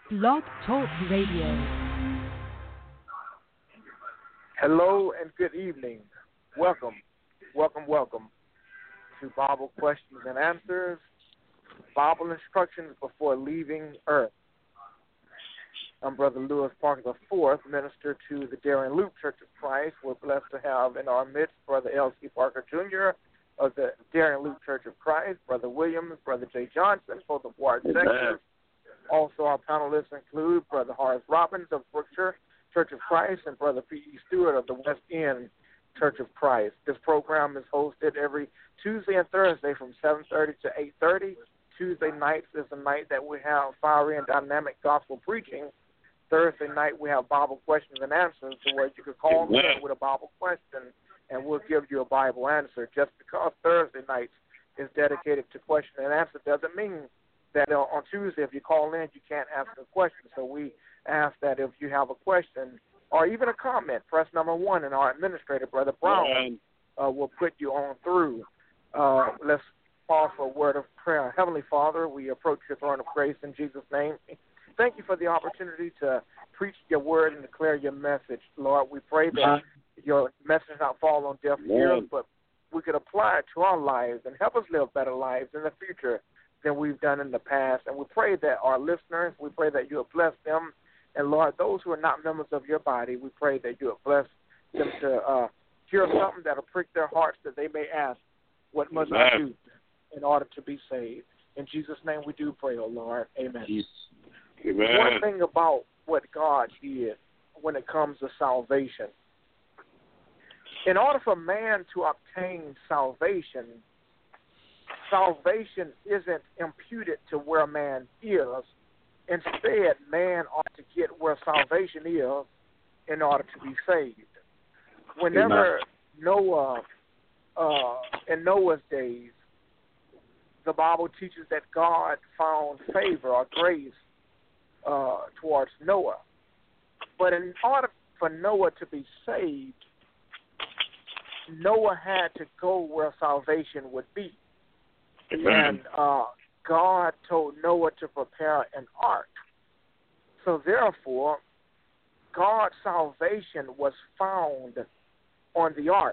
Blog Talk Radio. Hello and good evening. Welcome to Bible Questions and Answers, Bible Instructions Before Leaving Earth. I'm Brother Lewis Parker IV, minister to the Darien Loop Church of Christ. We're blessed to have in our midst Brother L.C. Parker Jr. of the Darien Loop Church of Christ, Brother Williams, Brother Jay Johnson, both of Ward, Texas. Also, our panelists include Brother Horace Robbins of Brookshire Church of Christ and Brother P.E. Stewart of the West End Church of Christ. This program is hosted every Tuesday and Thursday from 7:30 to 8:30. Tuesday nights is the night that we have fiery and dynamic gospel preaching. Thursday night we have Bible questions and answers, to where you could call in with a Bible question and we'll give you a Bible answer. Just because Thursday nights is dedicated to question and answer doesn't mean that on Tuesday, if you call in, you can't ask a question. So we ask that if you have a question or even a comment, press number 1, and our administrator, Brother Brown, will put you on through. Let's pause for a word of prayer. Heavenly Father, we approach your throne of grace in Jesus' name. Thank you for the opportunity to preach your word and declare your message. Lord, we pray that your message not fall on deaf ears, but we could apply it to our lives and help us live better lives in the future than we've done in the past. And we pray that our listeners, we pray that you have blessed them. And, Lord, those who are not members of your body, we pray that you have blessed them to hear something that will prick their hearts, that they may ask, what must I do in order to be saved? In Jesus' name we do pray, oh Lord. Amen. Amen. One thing about what God did when it comes to salvation, in order for man to obtain salvation, salvation isn't imputed to where man is. Instead, man ought to get where salvation is in order to be saved. Whenever Noah, in Noah's days, the Bible teaches that God found favor or grace towards Noah. But in order for Noah to be saved, Noah had to go where salvation would be. And God told Noah to prepare an ark. So therefore, God's salvation was found on the ark.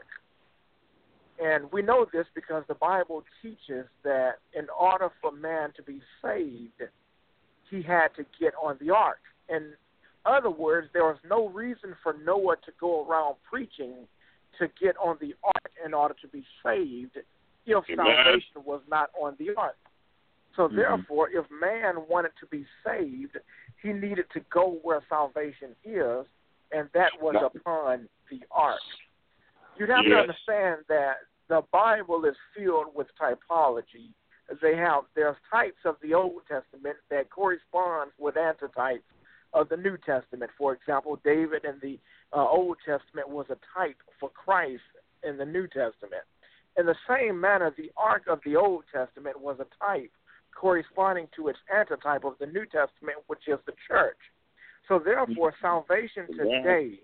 And we know this because the Bible teaches that in order for man to be saved, he had to get on the ark. In other words, there was no reason for Noah to go around preaching to get on the ark in order to be saved if salvation was not on the ark. So therefore, if man wanted to be saved, he needed to go where salvation is, and that was upon the ark. You'd have to understand that the Bible is filled with typology. There's types of the Old Testament that corresponds with antitypes of the New Testament. For example, David in the Old Testament was a type for Christ in the New Testament. In the same manner, the ark of the Old Testament was a type corresponding to its antitype of the New Testament, which is the church. So therefore, salvation today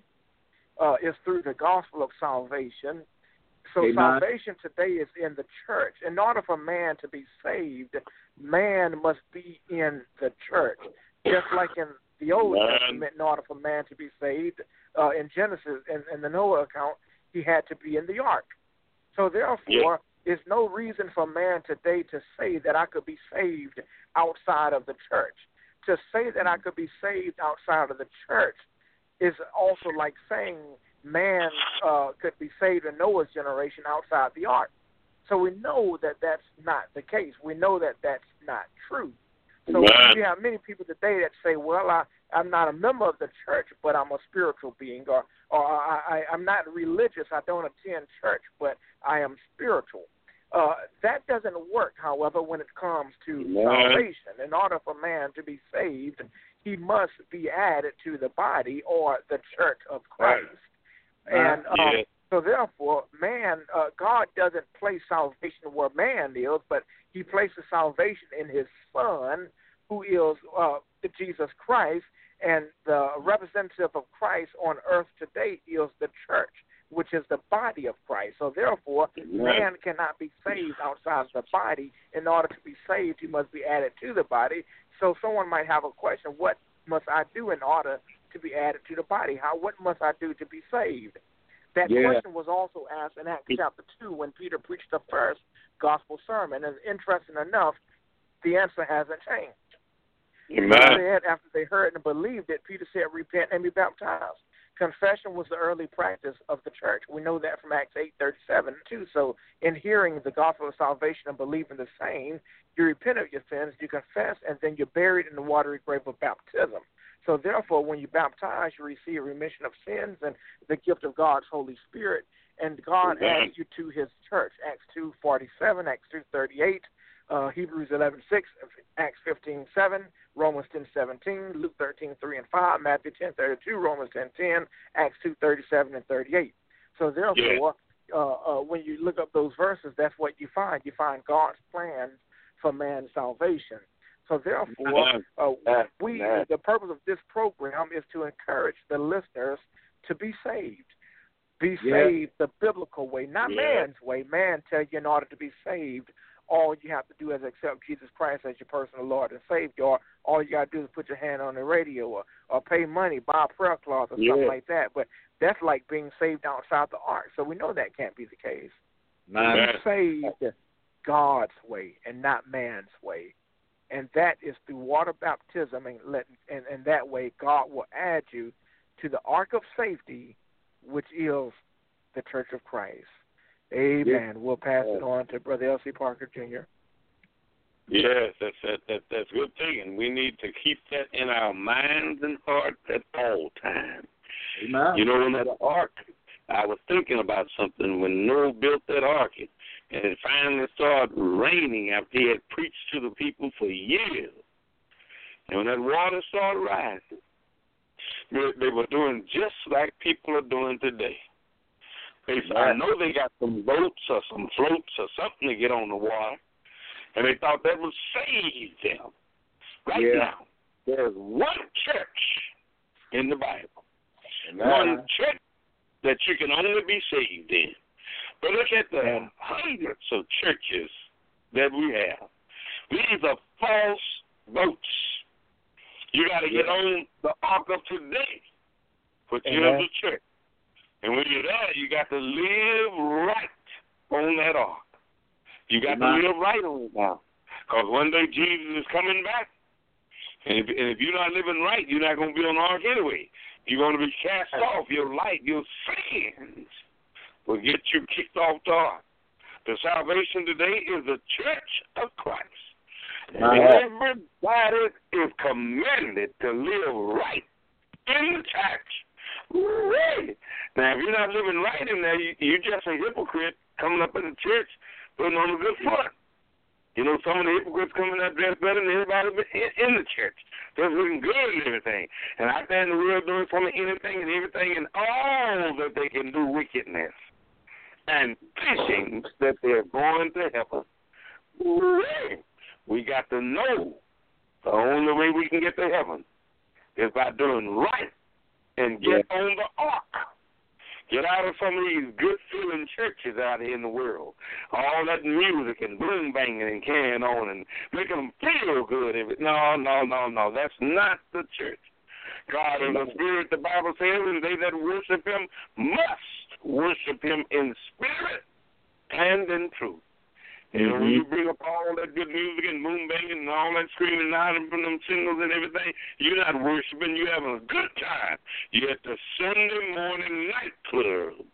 is through the gospel of salvation. So salvation today is in the church. In order for man to be saved, man must be in the church. Just like in the Old Testament, in order for man to be saved, in Genesis, in the Noah account, he had to be in the ark. So therefore, there's no reason for man today to say that I could be saved outside of the church. To say that I could be saved outside of the church is also like saying man could be saved in Noah's generation outside the ark. So we know that that's not the case. We know that that's not true. So you have many people today that say, well, I'm not a member of the church, but I'm a spiritual being, or I'm not religious, I don't attend church, but I am spiritual. That doesn't work, however, when it comes to salvation. In order for man to be saved, he must be added to the body or the church of Christ. And so therefore, God doesn't place salvation where man is, but he places salvation in his Son, who is Jesus Christ, and the representative of Christ on earth today is the church, which is the body of Christ. So therefore, man cannot be saved outside the body. In order to be saved, he must be added to the body. So someone might have a question, what must I do in order to be added to the body? What must I do to be saved? That question was also asked in Acts chapter 2 when Peter preached the first gospel sermon. And interesting enough, the answer hasn't changed. Amen. After they heard and believed it, Peter said, repent and be baptized. Confession was the early practice of the church. We know that from Acts 8:37 too. So in hearing the gospel of salvation and believing the same, you repent of your sins, you confess, and then you're buried in the watery grave of baptism. So therefore, when you baptize, you receive remission of sins and the gift of God's Holy Spirit, and God adds you to his church. Acts 2:47, Acts 2:38, Hebrews 11:6, Acts 15:7, Romans 10:17, Luke 13:3 and 5, Matthew 10:32, Romans 10:10, Acts 2:37 and 38. So therefore, when you look up those verses, that's what you find. You find God's plan for man's salvation. So therefore, the purpose of this program is to encourage the listeners to be saved. Be saved the biblical way, not man's way. Man tells you in order to be saved, all you have to do is accept Jesus Christ as your personal Lord and Savior. Or all you got to do is put your hand on the radio or pay money, buy a prayer cloth or something like that. But that's like being saved outside the ark. So we know that can't be the case. Be saved God's way and not man's way. And that is through water baptism, and that way God will add you to the ark of safety, which is the Church of Christ. Amen. We'll pass it on to Brother L.C. Parker, Jr. Yes, that's good thing. We need to keep that in our minds and hearts at all times. Amen. You know, in that ark, I was thinking about something when Noah built that ark, and it finally started raining after he had preached to the people for years. And when that water started rising, they were doing just like people are doing today. I know they got some boats or some floats or something to get on the water, and they thought that would save them. Right now, there's one church in the Bible, one church that you can only be saved in. But look at the hundreds of churches that we have. These are false boats. You got to get on the ark of today, which is the church. And when you're there, you got to live right on that ark. You got to live right on it now. Because one day Jesus is coming back. And if you're not living right, you're not going to be on the ark anyway. You're going to be cast off. Your light, your sins will get you kicked off the ark. The salvation today is the Church of Christ. Everybody is commanded to live right in the church. Right. Now, if you're not living right in there, you're just a hypocrite coming up in the church, putting on a good foot. You know, some of the hypocrites coming up dressed better than everybody in the church. They're looking good and everything. And out there in the world doing some of anything and everything and all that they can do wickedness. And thinking that they're going to heaven. Right. We got to know the only way we can get to heaven is by doing right. And get on the ark. Get out of some of these good-feeling churches out here in the world. All that music and boom-banging and carrying on and making them feel good. No. That's not the church. God is a spirit, the Bible says, and they that worship him must worship him in spirit and in truth. And when you bring up all that good music and boom banging and all that screaming out from them singles and everything, you're not worshiping, you're having a good time. You're at the Sunday morning nightclub.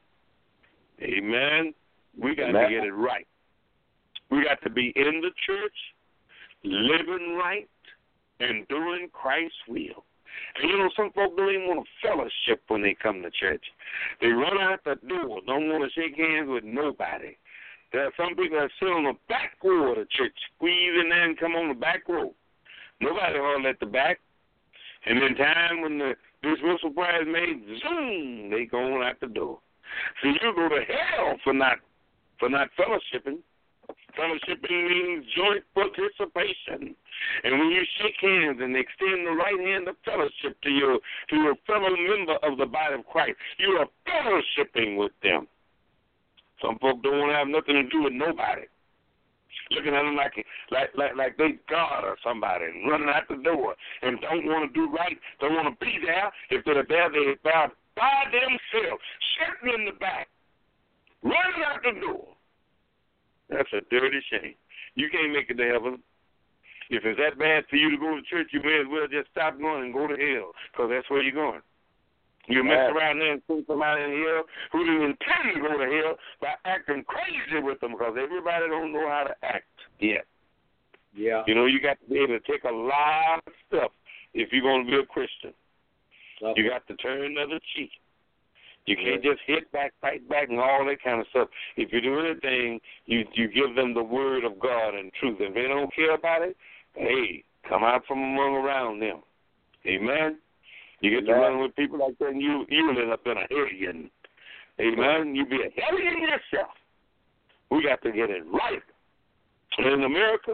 Amen. We got to get it right. We got to be in the church, living right, and doing Christ's will. And, you know, some folk don't even want to fellowship when they come to church. They run out the door, don't want to shake hands with nobody. There are some people that sit on the back row of the church, squeeze in there and come on the back row. Nobody hardly at the back. And in time when the dismissal prayer is made, zoom, they go on out the door. So you go to hell for not fellowshipping. Fellowshipping means joint participation. And when you shake hands and extend the right hand of fellowship to your fellow member of the body of Christ, you are fellowshipping with them. Some folk don't want to have nothing to do with nobody. looking at them like they God or somebody, and running out the door, and don't want to do right, don't want to be there. If they're there, they bow by themselves, sitting in the back, running out the door. That's a dirty shame. You can't make it to heaven. If it's that bad for you to go to church, you may as well just stop going and go to hell, because that's where you're going. You mess around there and see somebody in hell who didn't intend to go to hell by acting crazy with them, because everybody don't know how to act yet. Yeah. You know, you got to be able to take a lot of stuff if you're going to be a Christian. Okay. You got to turn the other cheek. You can't just hit back, fight back, and all that kind of stuff. If you do anything, you give them the word of God and truth. If they don't care about it, hey, come out from among around them. Amen? You get to run with people like that, and you end up in a hellion. Amen? You be a hellion yourself. We got to get it right. And in America,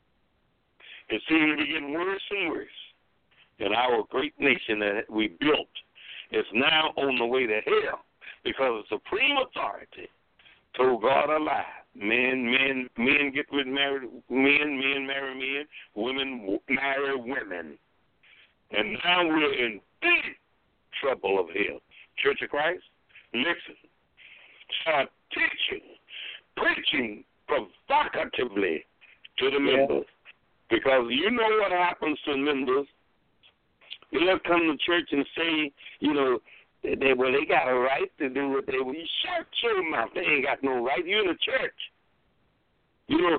it seems to be getting worse and worse. And our great nation that we built is now on the way to hell because the supreme authority told God a lie. Men get with married men marry men, women marry women. And now we're in big trouble of hell. Church of Christ, listen. Start preaching provocatively to the members. Because you know what happens to members. They'll come to church and say, you know, they got a right to do what they want. You shut your mouth. They ain't got no right. You're in the church. You know,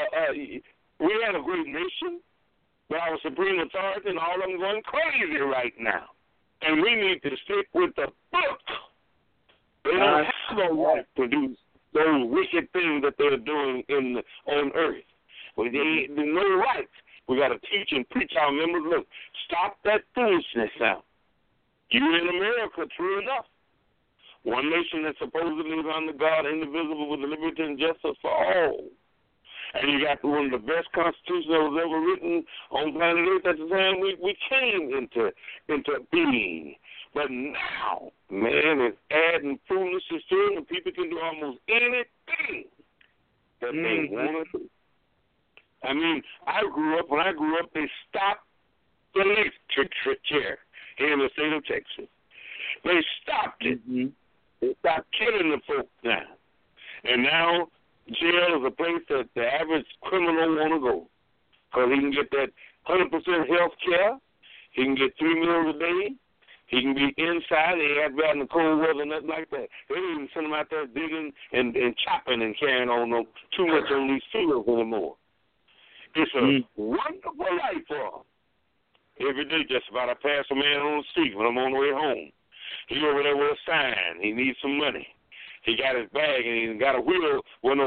we had a great nation, but our supreme authority and all of them going crazy right now. And we need to stick with the book. They don't have no right to do those wicked things that they're doing on earth. Well, they ain't no right. We got to teach and preach our members. Look, stop that foolishness now. You're in America, true enough. One nation that supposedly is under God, indivisible, with liberty and justice for all. And you got one of the best constitutions that was ever written on planet Earth at the time we came into being. But now, man, it's adding foolishness to it, and people can do almost anything that they want to do. I mean, when I grew up, they stopped the electric chair here in the state of Texas. They stopped it. Mm-hmm. They stopped killing the folks now. And now jail is a place that the average criminal want to go, because he can get that 100% health care. He can get 3 meals a day. He can be inside. They have out in the cold weather, nothing like that. They don't even send him out there digging and chopping and carrying on too much on these fields anymore. It's a wonderful life for him. Every day, just about, I pass a man on the street when I'm on the way home. He over there with a sign. He needs some money. He got his bag, and he got a wheel with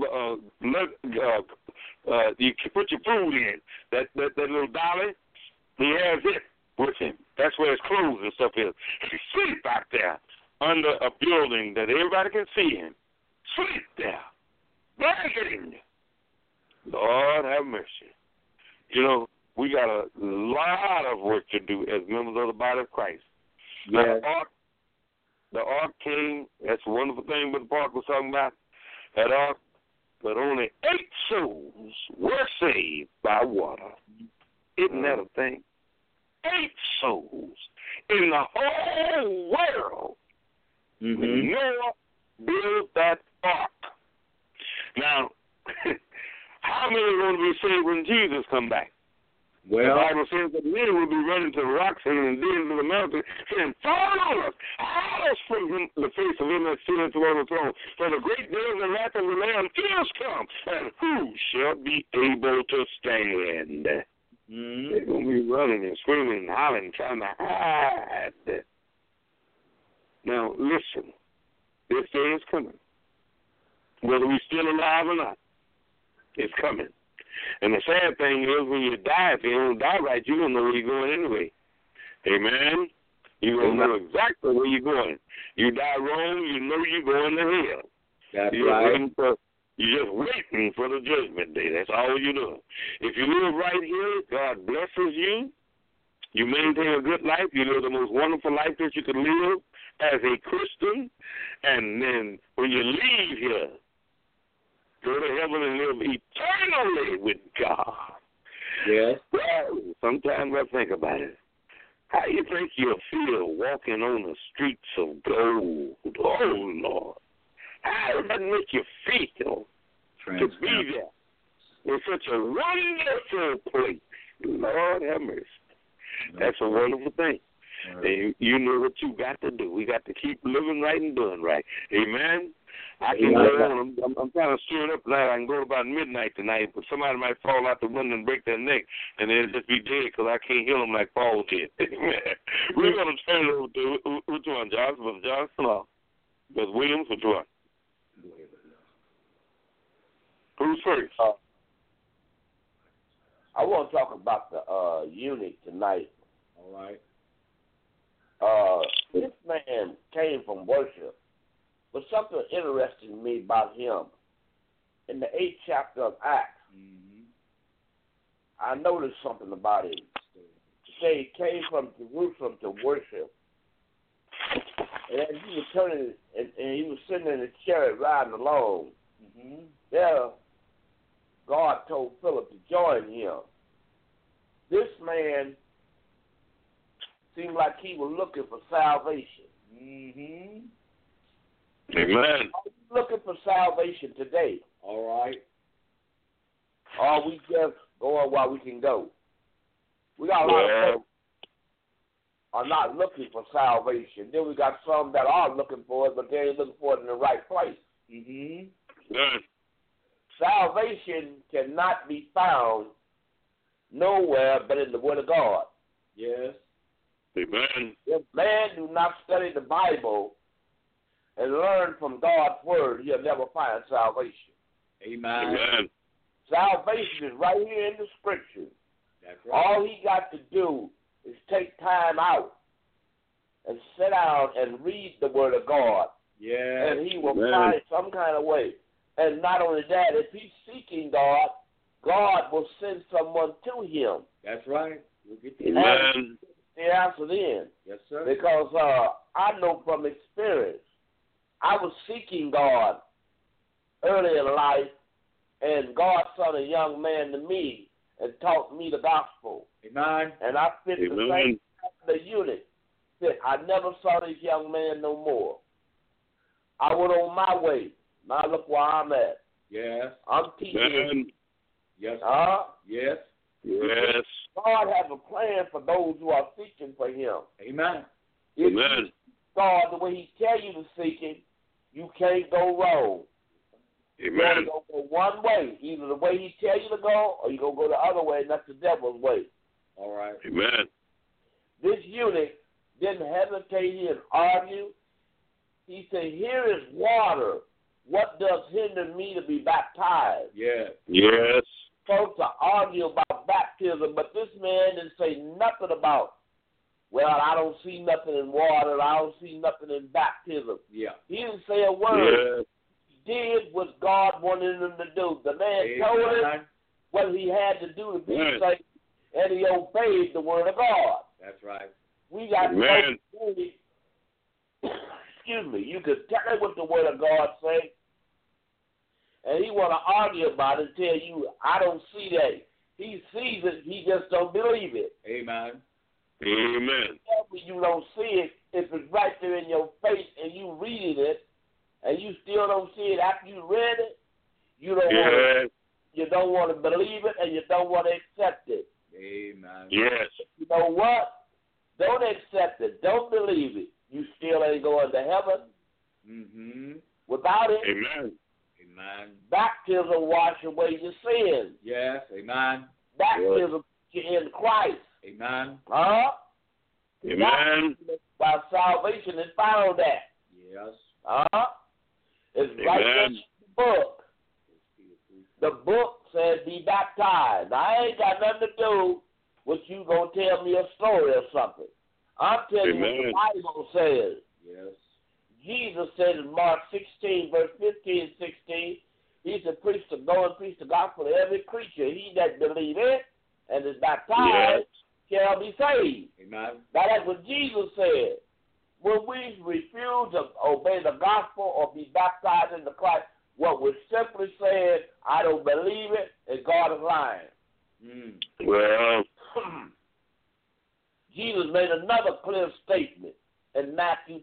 you can put your food in. That little dolly, he has it with him. That's where his clothes and stuff is. He sleep out there under a building that everybody can see him. Sleep there. Begging. Lord have mercy. You know, we got a lot of work to do as members of the body of Christ. Now, the ark came, that's a wonderful thing what Park was talking about, that ark, but only 8 souls were saved by water. Isn't that a thing? 8 souls in the whole world. Mm-hmm. Noah built that ark. Now, how many are going to be saved when Jesus comes back? Well, the Bible says that men will be running to the rocks and then to the mountain and fall on us. Hide us from the face of him that sitteth on the throne. For the great day of the wrath of the Lamb is come, and who shall be able to stand? They're going to be running and screaming and hollering, trying to hide. Now, listen. This day is coming. Whether we're still alive or not, it's coming. And the sad thing is, when you die, if you don't die right, you don't know where you're going anyway. Amen? You're going to know exactly where you're going. You die wrong, you know you're going to hell. That's you're right. You're just waiting for the judgment day. That's all you're doing. If you live right here, God blesses you. You maintain a good life. You live the most wonderful life that you can live as a Christian. And then when you leave here, go to heaven and live eternally with God. Yes. Well, sometimes I think about it. How you think you'll feel walking on the streets of gold? Oh, Lord. How does that make you feel to be there in such a wonderful place? Lord have mercy. That's a wonderful thing. And you know what you got to do. We got to keep living right and doing right. Amen? I can go on. I'm kind of stirred up tonight. I can go to about midnight tonight, but somebody might fall out the window and break their neck, and they'll just be dead because I can't heal them like Paul did. We're going to turn it over to which one, Johnson? Was Johnson or was Williams? Which one? Who's first? I want to talk about the eunuch tonight. All right. This man came from worship, but something interested me about him. In the 8th chapter of Acts, I noticed something about him. Say he came from Jerusalem to worship, and as he was turning, and he was sitting in his chariot riding along. There, God told Philip to join him. This man seemed like he was looking for salvation. Amen. Are you looking for salvation today? All right. Or are we just going while we can go? We got a lot of folks are not looking for salvation. Then we got some that are looking for it, but they ain't looking for it in the right place. Salvation cannot be found nowhere but in the Word of God. Yes. Amen. If man do not study the Bible and learn from God's Word, he'll never find salvation. Amen. Amen. Salvation is right here in the Scripture. That's right. All he got to do is take time out and sit down and read the Word of God. Yeah. And he will find some kind of way. And not only that, if he's seeking God, God will send someone to him. That's right. We'll get the Amen. The answer then. Yes, sir. Because I know from experience, I was seeking God early in life, and God sent a young man to me and taught me the gospel. Amen. And I fit the same the eunuch. I never saw this young man no more. I went on my way. Now look where I'm at. Yes. I'm teaching. Amen. Yes. Yes. Yes. God has a plan for those who are seeking for him. Amen. If Amen. you God, the way he tell you to seek him, you can't go wrong. Amen. You're going to go one way. Either the way he tell you to go, or you're going to go the other way, and that's the devil's way. All right. Amen. This eunuch didn't hesitate. He didn't argue. He said, here is water. What does hinder me to be baptized? Yeah. Yes. Folks are arguing about baptism, but this man didn't say nothing about, well, I don't see nothing in water. I don't see nothing in baptism. Yeah. He didn't say a word. Yes. He did what God wanted him to do. The man told him what he had to do to be saved, and he obeyed the word of God. That's right. We got Amen. excuse me, you could tell him what the word of God say, and he want to argue about it and tell you, I don't see that. He sees it, he just don't believe it. Amen. If Amen. you don't see it, if it's right there in your face and you reading it, and you still don't see it after you read it, you don't want to believe it, and you don't want to accept it. Amen. Yes. You know what? Don't accept it. Don't believe it. You still ain't going to heaven. Mm-hmm. Without it, Amen. Amen. baptism wash away your sins. Yes. Amen. Baptism in Christ. Amen. Huh? Amen. By salvation is found at. Yes. It's right there in the book. The book says be baptized. Now, I ain't got nothing to do with you going to tell me a story or something. I'm telling you what the Bible says. Yes. Jesus said in Mark 16, verse 15 and 16, he said, go and preach the gospel to every creature. He that believeth and is baptized shall be saved. Amen. Now, that's what Jesus said. When we refuse to obey the gospel or be baptized into Christ, what we're simply saying, I don't believe it, and God is lying. Well, Jesus made another clear statement in Matthew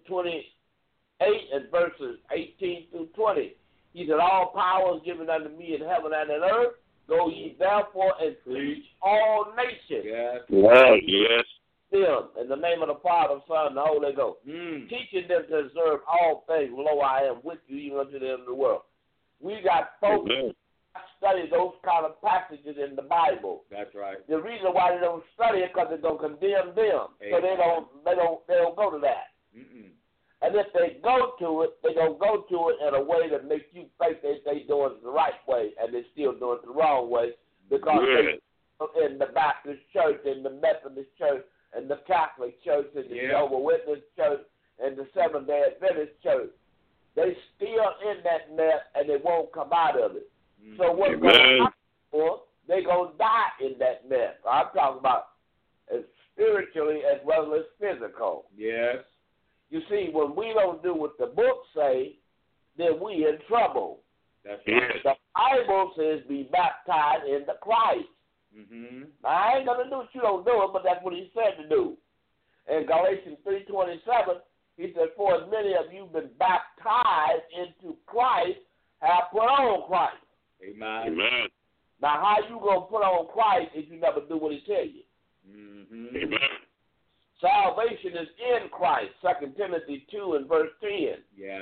28 and verses 18 through 20. He said, all power is given unto me in heaven and in earth. Go ye therefore and preach all nations. Yes. well, yes. Them in the name of the Father, Son, and the Holy Ghost. Teaching them to observe all things. Lo, I am with you even unto the end of the world. We got folks Amen. that study those kind of passages in the Bible. That's right. The reason why they don't study it because they're gonna condemn them. So they don't go to that. And if they go to it, they're going to go to it in a way that makes you think they doing it the right way, and they're still doing it the wrong way because they in the Baptist church, in the Methodist church, and the Catholic church, and the Jehovah's Witness church, and the Seventh-day Adventist church. They still in that mess, and they won't come out of it. So what's going to happen for? They're going to die in that mess. I'm talking about as spiritually as well as physical. Yes. You see, when we don't do what the book say, then we in trouble. That's right. The Bible says be baptized into Christ. Now, I ain't going to do what you don't do it, but that's what he said to do. In Galatians 3:27, he said, for as many of you been baptized into Christ have put on Christ. Amen. Amen. Now, how you going to put on Christ if you never do what he tell you? Amen. Salvation is in Christ, 2 Timothy 2 and verse 10. Yes.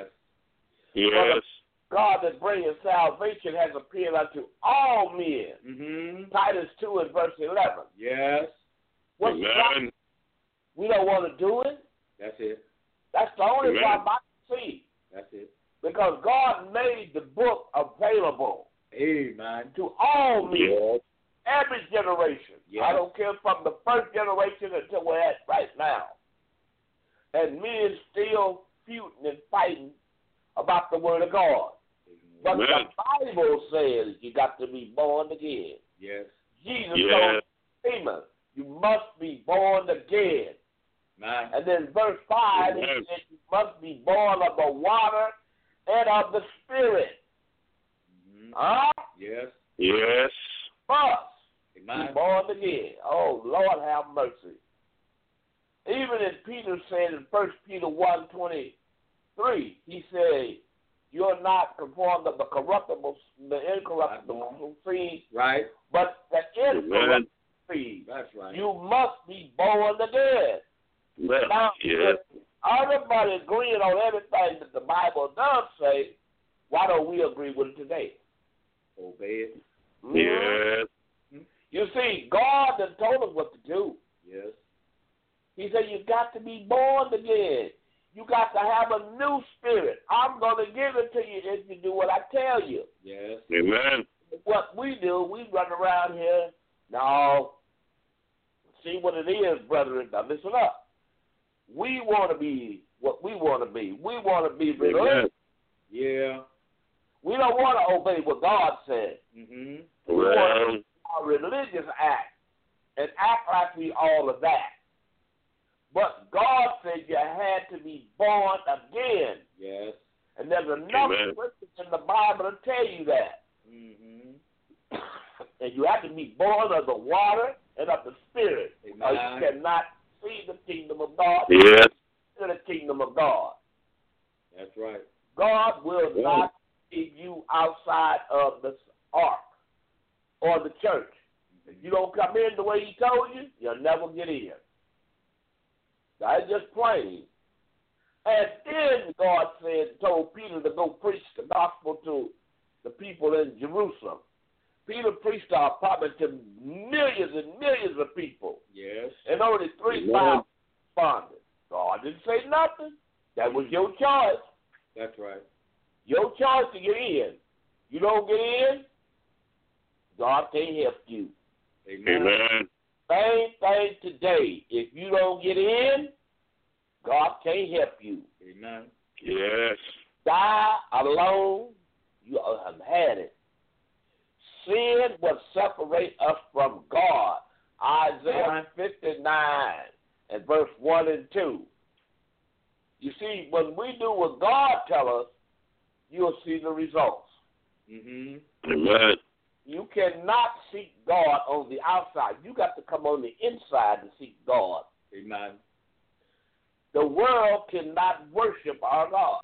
Yes. God that bringeth salvation has appeared unto all men. Titus 2 and verse 11. Yes. What's the problem? We don't want to do it. That's it. That's the only problem I can see. That's it. Because God made the book available Amen. to all men. Yes. Every generation. Yes. I don't care from the first generation until we're at right now. And men still feuding and fighting about the word of God. But Amen. the Bible says you got to be born again. Yes. Jesus told Amos, you must be born again. Man. And then verse 5, he Amen. said you must be born of the water and of the Spirit. Yes. Yes. Must. Amen. Be born again. Oh, Lord, have mercy. Even as Peter said in 1 Peter 1:23, he said, you're not conformed of the incorruptible seed, Right. but the incorruptible seed. That's right. You must be born again. Well, Now, yes. if everybody agreeing on everything that the Bible does say, why don't we agree with it today? Obey it. Yes. You see, God has told us what to do. Yes. He said, you got to be born again. You got to have a new spirit. I'm going to give it to you if you do what I tell you. Yes. Amen. What we do, we run around here. No. See what it is, brethren. Now listen up. We want to be what we want to be. We want to be religious. Yeah. We don't want to obey what God said. We want Well, a religious act and act like we all of that. But God said you had to be born again. Yes. And there's enough Amen. scriptures in the Bible to tell you that. And you have to be born of the water and of the Spirit. Or you cannot see the kingdom of God. yes. To the kingdom of God. That's right. God will not keep you outside of the ark or the church. If you don't come in the way he told you, you'll never get in. That's just plain. And then God told Peter to go preach the gospel to the people in Jerusalem. Peter preached probably to millions and millions of people. Yes. And only 3,000 responded. God didn't say nothing. That was your choice. That's right. Your choice to get in. You don't get in, God can't help you. Amen. Same thing today. If you don't get in, God can't help you. Amen. Yes. Die alone, you have had it. Sin will separate us from God. Isaiah 59 and verse 1 and 2. You see, when we do what God tells us, you'll see the results. Mhm. Amen. You cannot seek God on the outside. You got to come on the inside to seek God. Amen. The world cannot worship our God.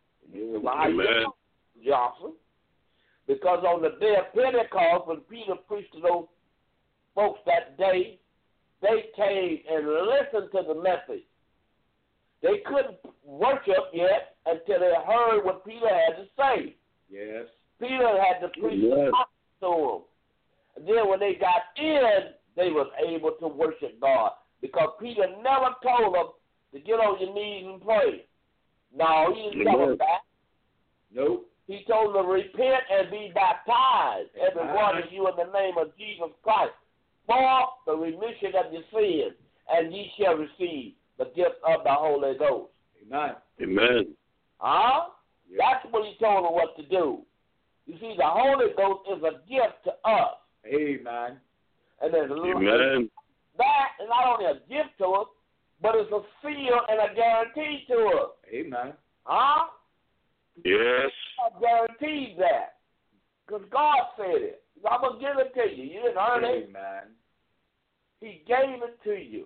Amen. Johnson. Because on the day of Pentecost, when Peter preached to those folks that day, they came and listened to the message. They couldn't worship yet until they heard what Peter had to say. Yes. Peter had to preach the gospel to them. And then when they got in, they was able to worship God. Because Peter never told them to get on your knees and pray. No, he didn't tell them that. Nope. He told them to repent and be baptized, every one of you, in the name of Jesus Christ, for the remission of your sins, and ye shall receive the gift of the Holy Ghost. Amen. Amen. Huh? Yeah. That's what he told them what to do. You see, the Holy Ghost is a gift to us. Amen. And there's a little Amen. that is not only a gift to us, but it's a seal and a guarantee to us. Amen. Huh? Yes. God guaranteed that. Because God said it. I'm going to give it to you. You didn't earn it. Amen. He gave it to you.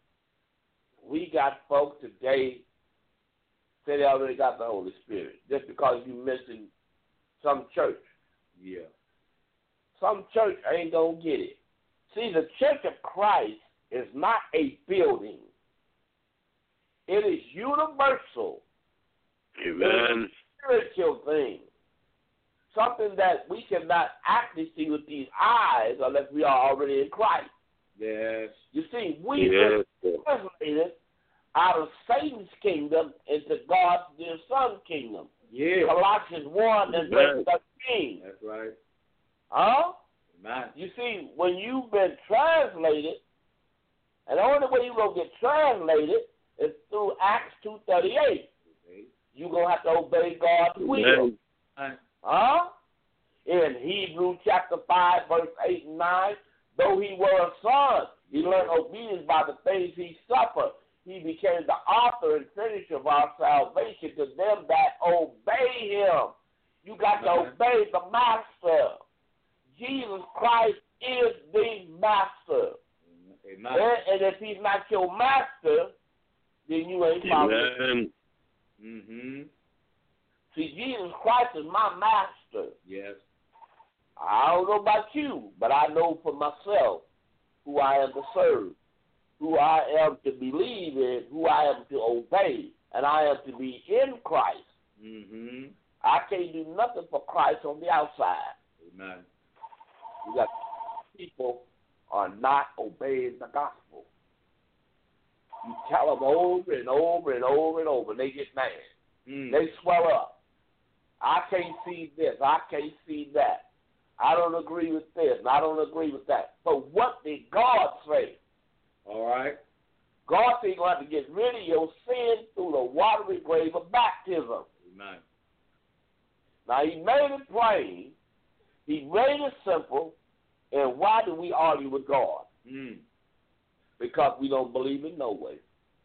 We got folks today say they already got the Holy Spirit just because you mentioned some church. Yeah. Some church ain't going to get it. See, the Church of Christ is not a building. It is universal. Amen. Spiritual thing. Something that we cannot actually see with these eyes unless we are already in Christ. Yes. You see, we've been translated out of Satan's kingdom into God's dear Son's kingdom. Yeah. Colossians 1 and verse 13. That's right. Huh? Amen. You see, when you've been translated, and the only way you're going to get translated is through Acts 2:38. Okay. You're going to have to obey God's will. Amen. Huh? In Hebrews chapter 5, verse 8 and 9, though he were a son, he learned obedience by the things he suffered. He became the author and finisher of our salvation to them that obey him. You got to obey the master. Jesus Christ is the master. Amen. And if he's not your master, then you ain't following. Amen. Mhm. See, Jesus Christ is my master. Yes. I don't know about you, but I know for myself who I am to serve, who I am to believe in, who I am to obey, and I am to be in Christ. Mhm. I can't do nothing for Christ on the outside. Amen. You got people are not obeying the gospel. You tell them over and over and over and over, and they get mad. They swell up. I can't see this. I can't see that. I don't agree with this, and I don't agree with that. But what did God say? All right. God said you're going to have to get rid of your sin through the watery grave of baptism. Amen. Now, he made it plain. He made it simple. And why do we argue with God? Because we don't believe in no way.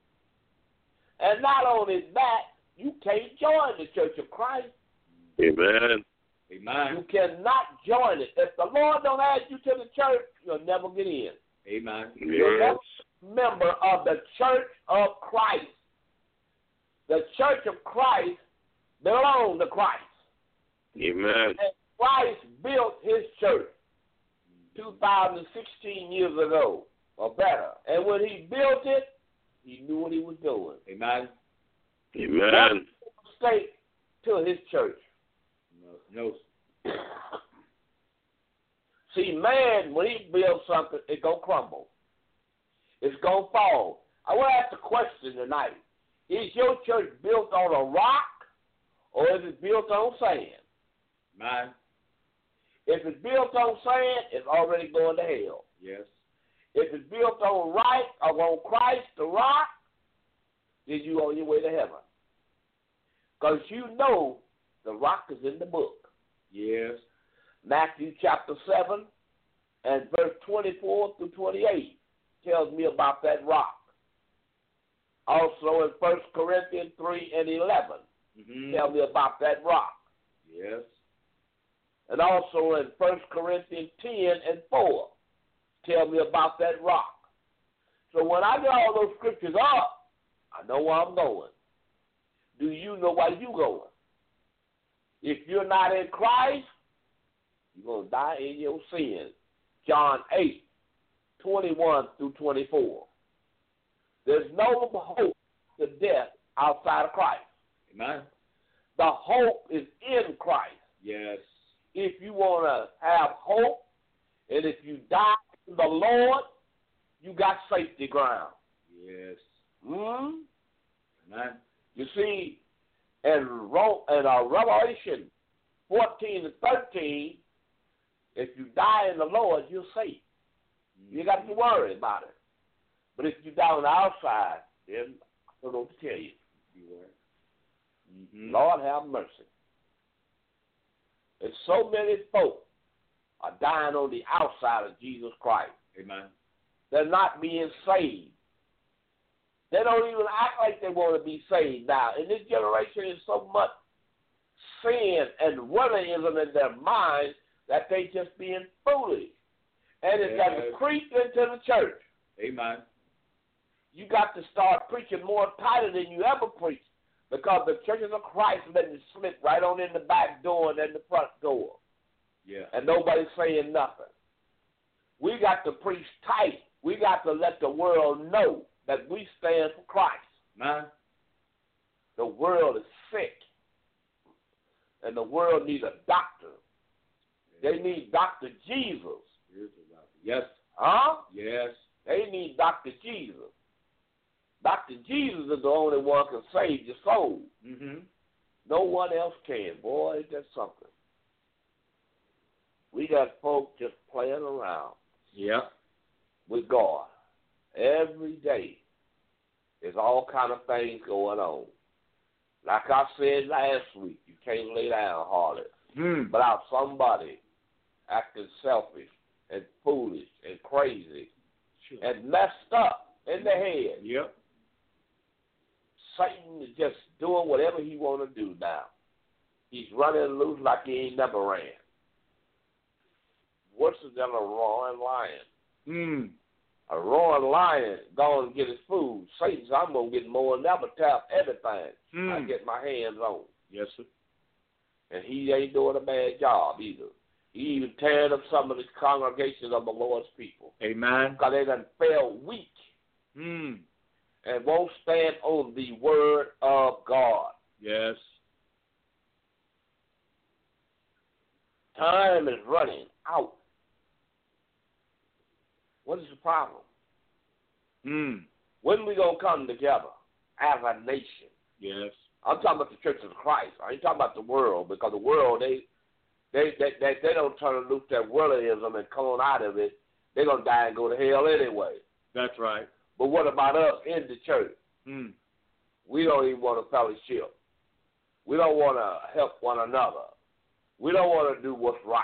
And not only that, you can't join the Church of Christ. Amen. Amen. You cannot join it. If the Lord don't add you to the church, you'll never get in. Amen. You're Yes. never a member of the Church of Christ. The Church of Christ belongs to Christ. Amen. And Christ built his church 2016 years ago or better. And when he built it, he knew what he was doing. Amen. Amen. State to his church. No. See, man, when he builds something, it's going to crumble. It's going to fall. I want to ask a question tonight. Is your church built on a rock or is it built on sand? Man. If it's built on sand, it's already going to hell. Yes. If it's built on right or on Christ, the rock, then you on your way to heaven. Because you know the rock is in the book. Yes. Matthew chapter 7 and verse 24 through 28 tells me about that rock. Also in 1 Corinthians 3 and 11 tells me about that rock. Yes. And also in 1 Corinthians 10 and 4, tell me about that rock. So when I get all those scriptures up, I know where I'm going. Do you know where you're going? If you're not in Christ, you're going to die in your sins. John 8, 21 through 24. There's no hope to death outside of Christ. Amen. The hope is in Christ. Yes. If you want to have hope, and if you die in the Lord, you got safety ground. Yes. Hmm? Amen. You see, in Revelation 14 and 13, if you die in the Lord, you're safe. You got to worry about it. But if you die on the outside, then I don't know what to tell you. Mm-hmm. Lord have mercy. And so many folk are dying on the outside of Jesus Christ. Amen. They're not being saved. They don't even act like they want to be saved now. In this generation, there's so much sin and worldlyism in their minds that they just being foolish. And it's got to creep into the church. Amen. You got to start preaching more tighter than you ever preached, because the churches of Christ letting it slip right on in the back door and in the front door. Yeah. And nobody's saying nothing. We got to preach tight. We got to let the world know that we stand for Christ. Man. The world is sick. And the world needs a doctor. They need Dr. Jesus. Yes. Huh? Yes. They need Dr. Jesus. Dr. Jesus is the only one who can save your soul. Mm-hmm. No one else can. Boy, that's something. We got folks just playing around. Yeah. With God. Every day, there's all kind of things going on. Like I said last week, you can't lay down hardly without somebody acting selfish and foolish and crazy and messed up in the head. Yep. Satan is just doing whatever he want to do now. He's running loose like he ain't never ran. Worse than a roaring lion. A roaring lion going to get his food. Satan says, I'm going to get more than ever tap everything I get my hands on. Yes, sir. And he ain't doing a bad job either. He even tearing up some of the congregations of the Lord's people. Amen. Because they done fell weak. And won't stand on the word of God. Yes. Time is running out. What is the problem? When are we going to come together as a nation? Yes. I'm talking about the Church of Christ. I ain't talking about the world, because the world, they don't turn loose that worldlyism and come on out of it. They're going to die and go to hell anyway. That's right. But what about us in the church? We don't even want to fellowship. We don't want to help one another. We don't want to do what's right.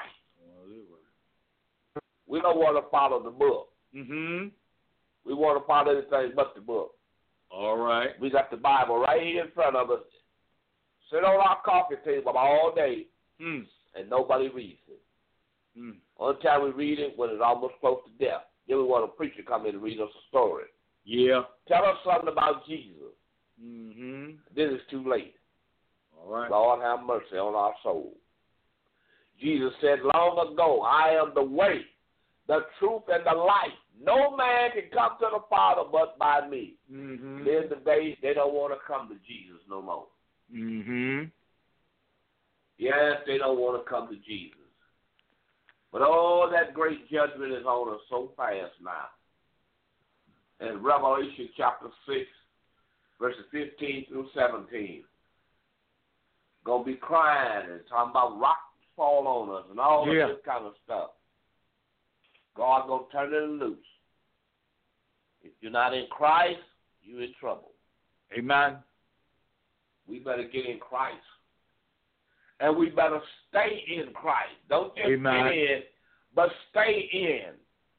We don't want to follow the book. We want to follow anything but the book. All right. We got the Bible right here in front of us. Sit on our coffee table all day, and nobody reads it. Only time we read it when it's almost close to death. Then we want a preacher to come in and read us a story. Yeah. Tell us something about Jesus. Then it's too late. All right. Lord have mercy on our soul. Jesus said long ago, I am the way, the truth, and the life. No man can come to the Father but by me. Then today, they don't want to come to Jesus no more. Yes, they don't want to come to Jesus. But all that great judgment is on us so fast now. In Revelation chapter 6, verses 15 through 17, going to be crying and talking about rocks fall on us and all of this kind of stuff. God's going to turn it loose. If you're not in Christ, you're in trouble. Amen. We better get in Christ. And we better stay in Christ. Don't just get in, but stay in.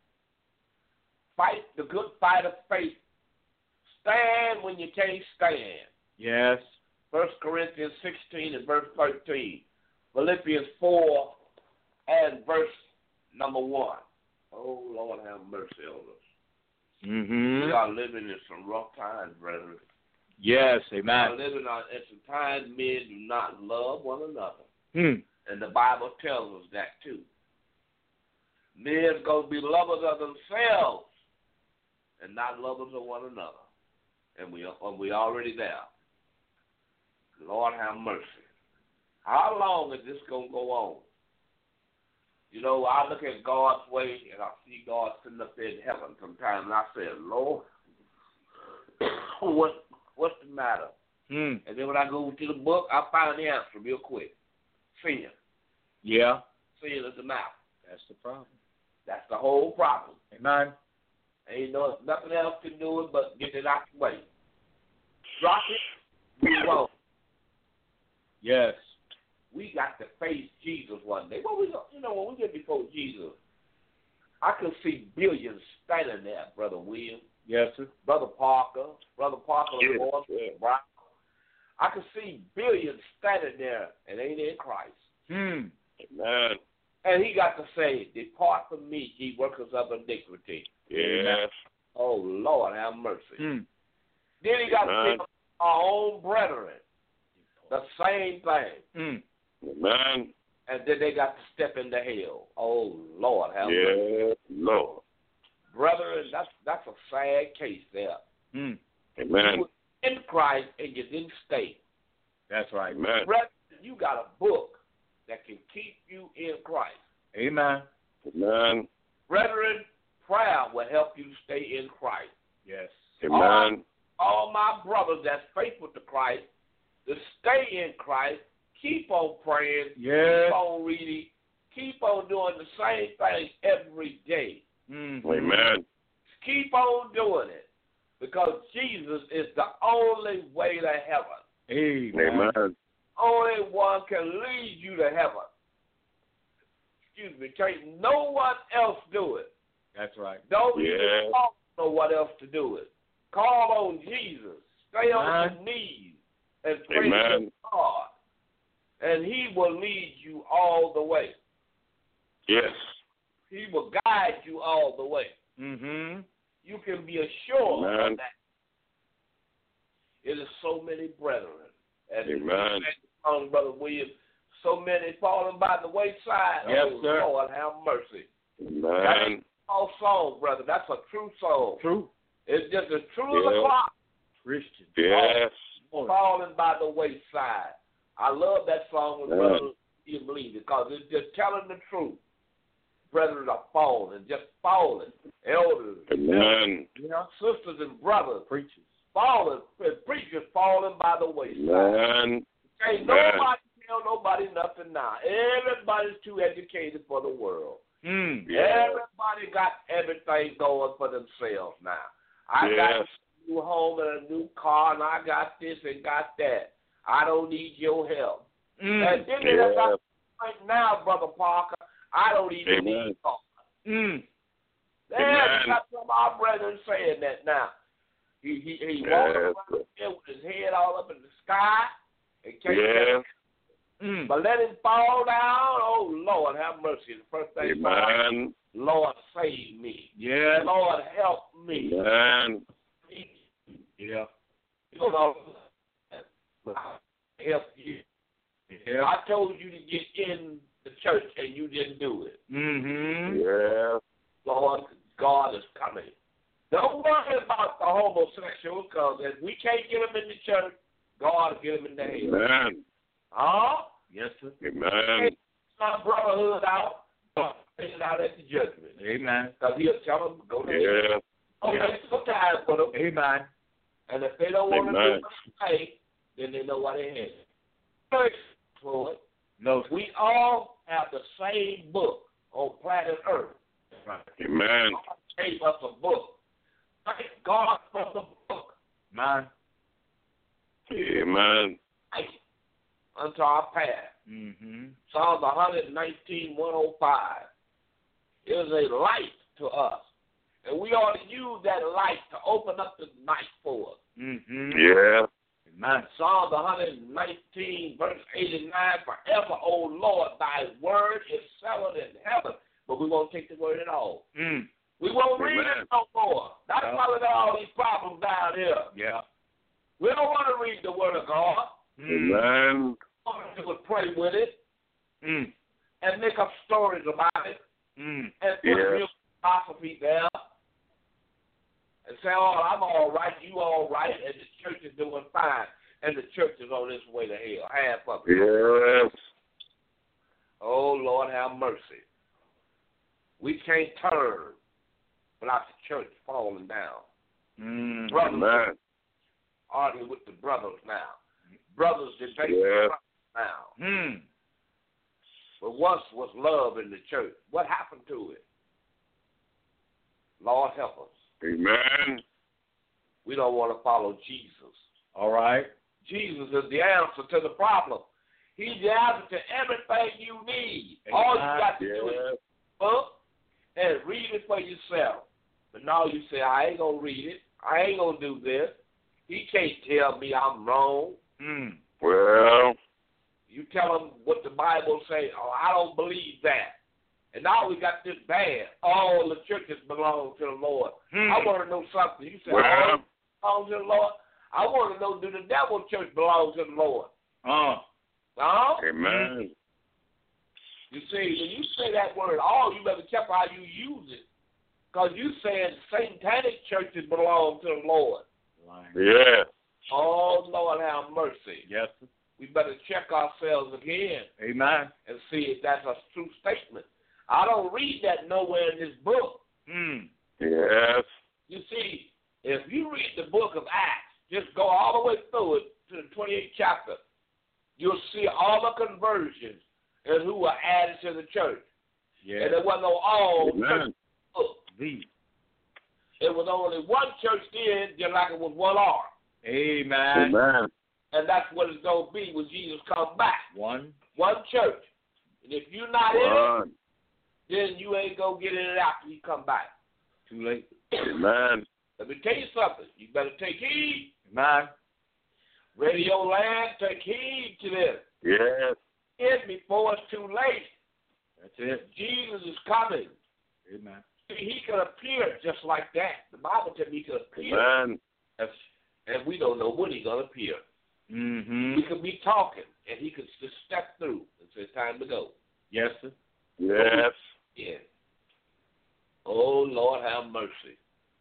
Fight the good fight of faith. Stand when you can't stand. Yes. 1 Corinthians 16 and verse 13. Philippians 4 and verse number 1. Oh, Lord, have mercy on us. Mm-hmm. We are living in some rough times, brethren. Yes, We are amen. living in some times men do not love one another. Mm. And the Bible tells us that too. Men's going to be lovers of themselves and not lovers of one another. And we already there. Lord have mercy. How long is this going to go on? You know, I look at God's way and I see God sitting up there in heaven sometimes and I say, Lord, what's the matter? Mm. And then when I go to the book, I find the answer real quick. Sin. Yeah. Sin is the matter. That's the problem. That's the whole problem. Amen. Ain't nothing else to do it but get it out the way. Drop it, move on. Yes. We got to face Jesus one day. When we get before Jesus, I could see billions standing there, Brother William. Yes, sir. Brother Parker, Yes. Brown. I could see billions standing there and ain't in Christ. Hmm. Amen. And he got to say, depart from me, ye workers of iniquity. Yes. Oh, Lord, have mercy. Hmm. Then he got to Amen. say, our own brethren, the same thing. Hmm. Amen. And then they got to step into hell. Oh, Lord, have mercy. Yes, Lord. Brethren, that's a sad case there. Hmm. Amen. You were in Christ and you didn't stay. That's right. Amen. Brethren, you got a book that can keep you in Christ. Amen. Amen. Brethren, prayer will help you stay in Christ. Yes. Amen. All my brothers that's faithful to Christ, to stay in Christ, keep on praying, Yes. keep on reading, keep on doing the same thing every day. Mm-hmm. Amen. Keep on doing it because Jesus is the only way to heaven. Amen. Amen. Only one can lead you to heaven. Excuse me, can't no one else do it. That's right. Don't Yeah. even know what else to do it. Call on Jesus. Stay on your knees and pray Amen. to God. And he will lead you all the way. Yes. He will guide you all the way. Mm-hmm. You can be assured Amen. of that. It is so many brethren. And Amen. Brother William, so many falling by the wayside. Yes, oh, sir. Lord, have mercy. That Amen. ain't a song, brother. That's a true song. True. It's just as true as Yeah. a clock. Christian. Yes. Falling by the wayside. I love that song with Yeah. Brother You Believe because it's just telling the truth. Brethren are falling, just falling. Elders, Amen. sisters and brothers Preachers. falling. Preachers falling by the wayside. Amen. Ain't Amen. nobody tell nobody nothing now. Everybody's too educated for the world. Mm. Yeah. Everybody got everything going for themselves now. I got Yes. a new home and a new car, and I got this and got that. I don't need your help. And then they Yeah. got right now, Brother Parker, I don't even Amen. need God. Mm. Yeah, Amen. you got some of our brethren saying that now. He Yes. walking around here with his head all up in the sky and can't Yes. Mm. but let him fall down. Oh, Lord, have mercy. The first thing, Amen. Lord, save me. Yeah. Lord, help me. Amen. Yeah. You know, help you. Yeah. I told you to get in the church and you didn't do it. Mm-hmm. Yes. Lord, God is coming. Don't worry about the homosexual because if we can't get them in the church, God will get them in the hell. Amen. Huh? Yes, sir. Amen. My brotherhood out, take it out at the judgment. Amen. Because he'll tell them, go to hell. Yes. Okay, so tired for them. Amen. And if they don't want to do Amen. it right, then they know what they have. First, Lord, No. we all have the same book on planet Earth. Right. Amen. God gave us a book. Thank God for the book. Man. Amen. Thank you. Unto our path. Mm-hmm. Psalms 119:105 is a light to us. And we ought to use that light to open up the night for us. Mm-hmm. Yeah. Man. Psalm 119, verse 89, forever, O Lord, thy word is settled in heaven. But we won't take the word at all. Mm. We won't read it no more. That's why we got all these problems down here. Yeah. We don't want to read the word of God. Amen. We want to pray with it Mm. and make up stories about it Mm. and put real philosophy there and say, oh, I'm all right, you all right, and the church is doing fine, and the church is on its way to hell. Half of it. Yes. Oh, Lord, have mercy. We can't turn without the church falling down. Mm. Brothers Amen. arguing with the brothers now. Brothers debating Yes. now. Mm. But once was love in the church. What happened to it? Lord help us. Amen. We don't want to follow Jesus. All right. Jesus is the answer to the problem. He's the answer to everything you need. All you got to do is book and read it for yourself. But now you say, I ain't going to read it. I ain't going to do this. He can't tell me I'm wrong. Mm. Well. You tell him what the Bible say. Oh, I don't believe that. And now we got this bad. All the churches belong to the Lord. Mm. I want to know something. You say, Well. all belong to the Lord. I want to know, do the devil church belong to the Lord? No? Amen. You see, when you say that word all, you better check how you use it. Because you saying satanic churches belong to the Lord. Yeah. Oh, Lord, have mercy. Yes. We better check ourselves again Amen. and see if that's a true statement. I don't read that nowhere in this book. Mm. Yes. You see, if you read the book of Acts, just go all the way through it to the 28th chapter, you'll see all the conversions and who were added to the church. Yeah. And there wasn't no all Amen. church book. The. It was only one church then, just like it was one R. Amen. Amen. And that's what it's going to be when Jesus comes back. One. One church. And if you're not in it, One. then you ain't going to get in it after he come back. Too late. Amen. Let me tell you something. You better take heed. Amen. Radio Land, take heed to this. Yes. It's before it's too late. That's it. Jesus is coming. Amen. He could appear just like that. The Bible tells me he could appear. Amen. And we don't know when he's going to appear. Mm-hmm. We could be talking, and he could just step through and say, time to go. Yes, sir. Yes. Yeah. Oh, Lord, have mercy.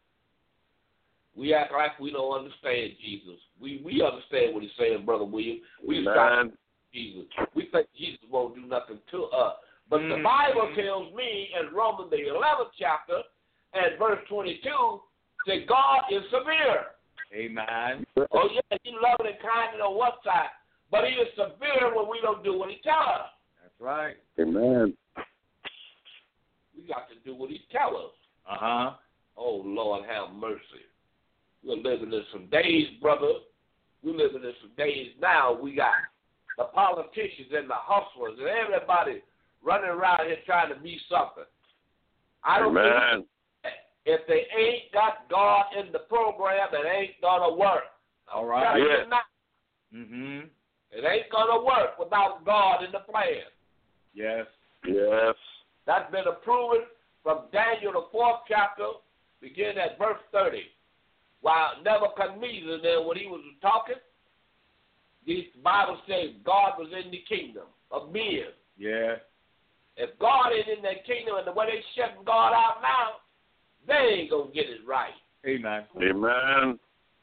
We act like we don't understand Jesus. We understand what he's saying, Brother William. We understand Jesus. We think Jesus won't do nothing to us. But the Bible tells me in Romans the 11th chapter and verse 22 that God is severe. Amen. Oh, yeah, he's loving and kind on one side, but he is severe when we don't do what he tells us. That's right. Amen. We got to do what he tells us. Uh-huh. Oh, Lord, have mercy. We're living in some days, brother. We're living in some days now. We got the politicians and the hustlers and everybody running around here trying to be something. I don't Amen. think if they ain't got God in the program, it ain't going to work. All right. Yeah. Mm-hmm. It ain't going to work without God in the plan. Yes. Yes. That's been proven from Daniel, the 4th chapter, beginning at verse 30. While Nebuchadnezzar, then, when he was talking, the Bible says God was in the kingdom of men. Yeah. If God ain't in that kingdom and the way they shutting God out now, they ain't going to get it right. Amen. Amen.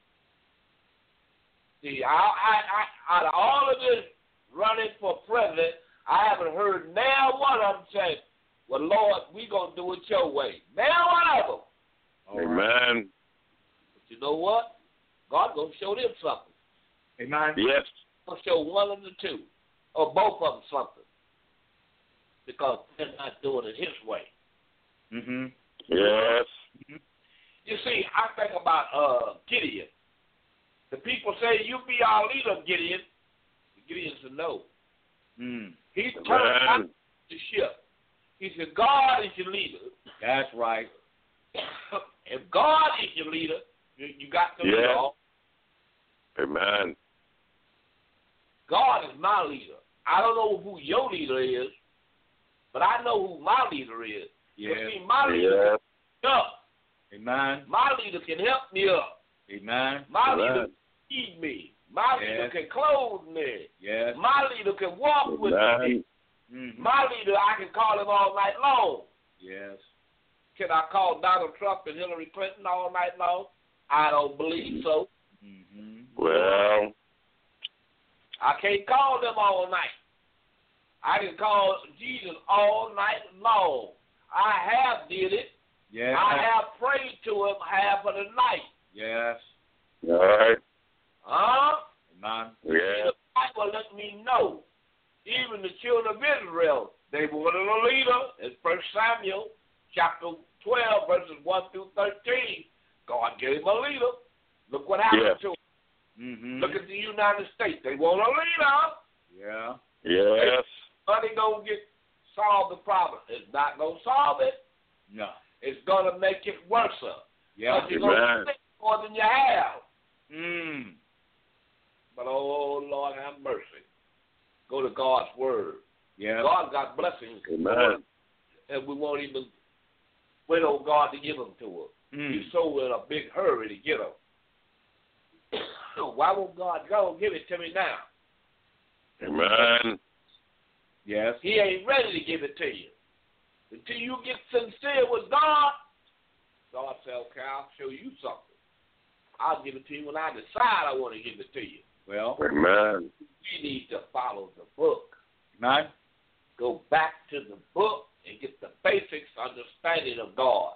See, out of all of this running for president, I haven't heard now one of them say, well, Lord, we going to do it your way. Now one of them. All right. Amen. But you know what? God going to show them something. Amen. Yes. He'll show one of the two, or both of them something. Because they're not doing it his way. Mm-hmm. Yes. You see, I think about Gideon. The people say, you be our leader, Gideon. Gideon said, no. Mm. He turned out Amen. the ship. He said, God is your leader. That's right. If God is your leader, you got to Yeah. know. Amen. God is my leader. I don't know who your leader is, but I know who my leader is. Yes. See, my leader can help. Amen. My leader can help me up. Amen. My Amen. leader can feed me. My leader can clothe me. Yes. My leader can walk with me. Amen. Mm-hmm. My leader, I can call him all night long. Yes. Can I call Donald Trump and Hillary Clinton all night long? I don't believe so. Mm-hmm. Well, I can't call them all night. I can call Jesus all night long. I have did it. Yes. I have prayed to him half of the night. Yes. all right. Amen. Yeah. The Bible let me know. Even the children of Israel, they wanted a leader. In 1 Samuel chapter 12, verses 1 through 13, God gave them a leader. Look what happened to them. Mm-hmm. Look at the United States. They want a leader. Yeah. Yes. Money don't solve the problem. It's not going to solve it. No. It's going to make it worse. Yeah. But you're going to Amen. spend more than you have. Mm. But, oh, Lord, have mercy. Go to God's word. Yeah. God got blessings. Amen. And we won't even wait on God to give them to us. Mm. He's so in a big hurry to get them. Why won't God go and give it to me now? Amen. Yes. He ain't ready to give it to you. Until you get sincere with God, God said, okay, I'll show you something. I'll give it to you when I decide I want to give it to you. Well. Amen. We need to follow the book. Amen. Go back to the book and get the basics understanding of God.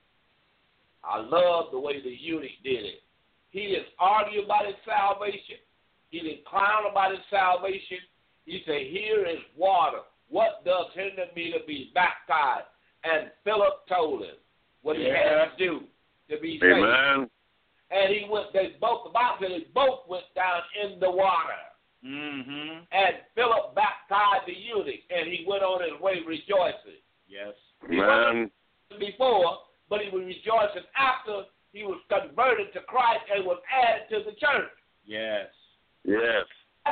I love the way the eunuch did it. He didn't argue about his salvation. He didn't clown about his salvation. He said, here is water. What does hinder me to be baptized? And Philip told him what he had to do to be saved. Amen. And he went, the Bible said they both went down in the water. Mm-hmm. And Philip baptized the eunuch, and he went on his way rejoicing. Yes. Amen. Before, but he was rejoicing after he was converted to Christ and was added to the church. Yes. Yes.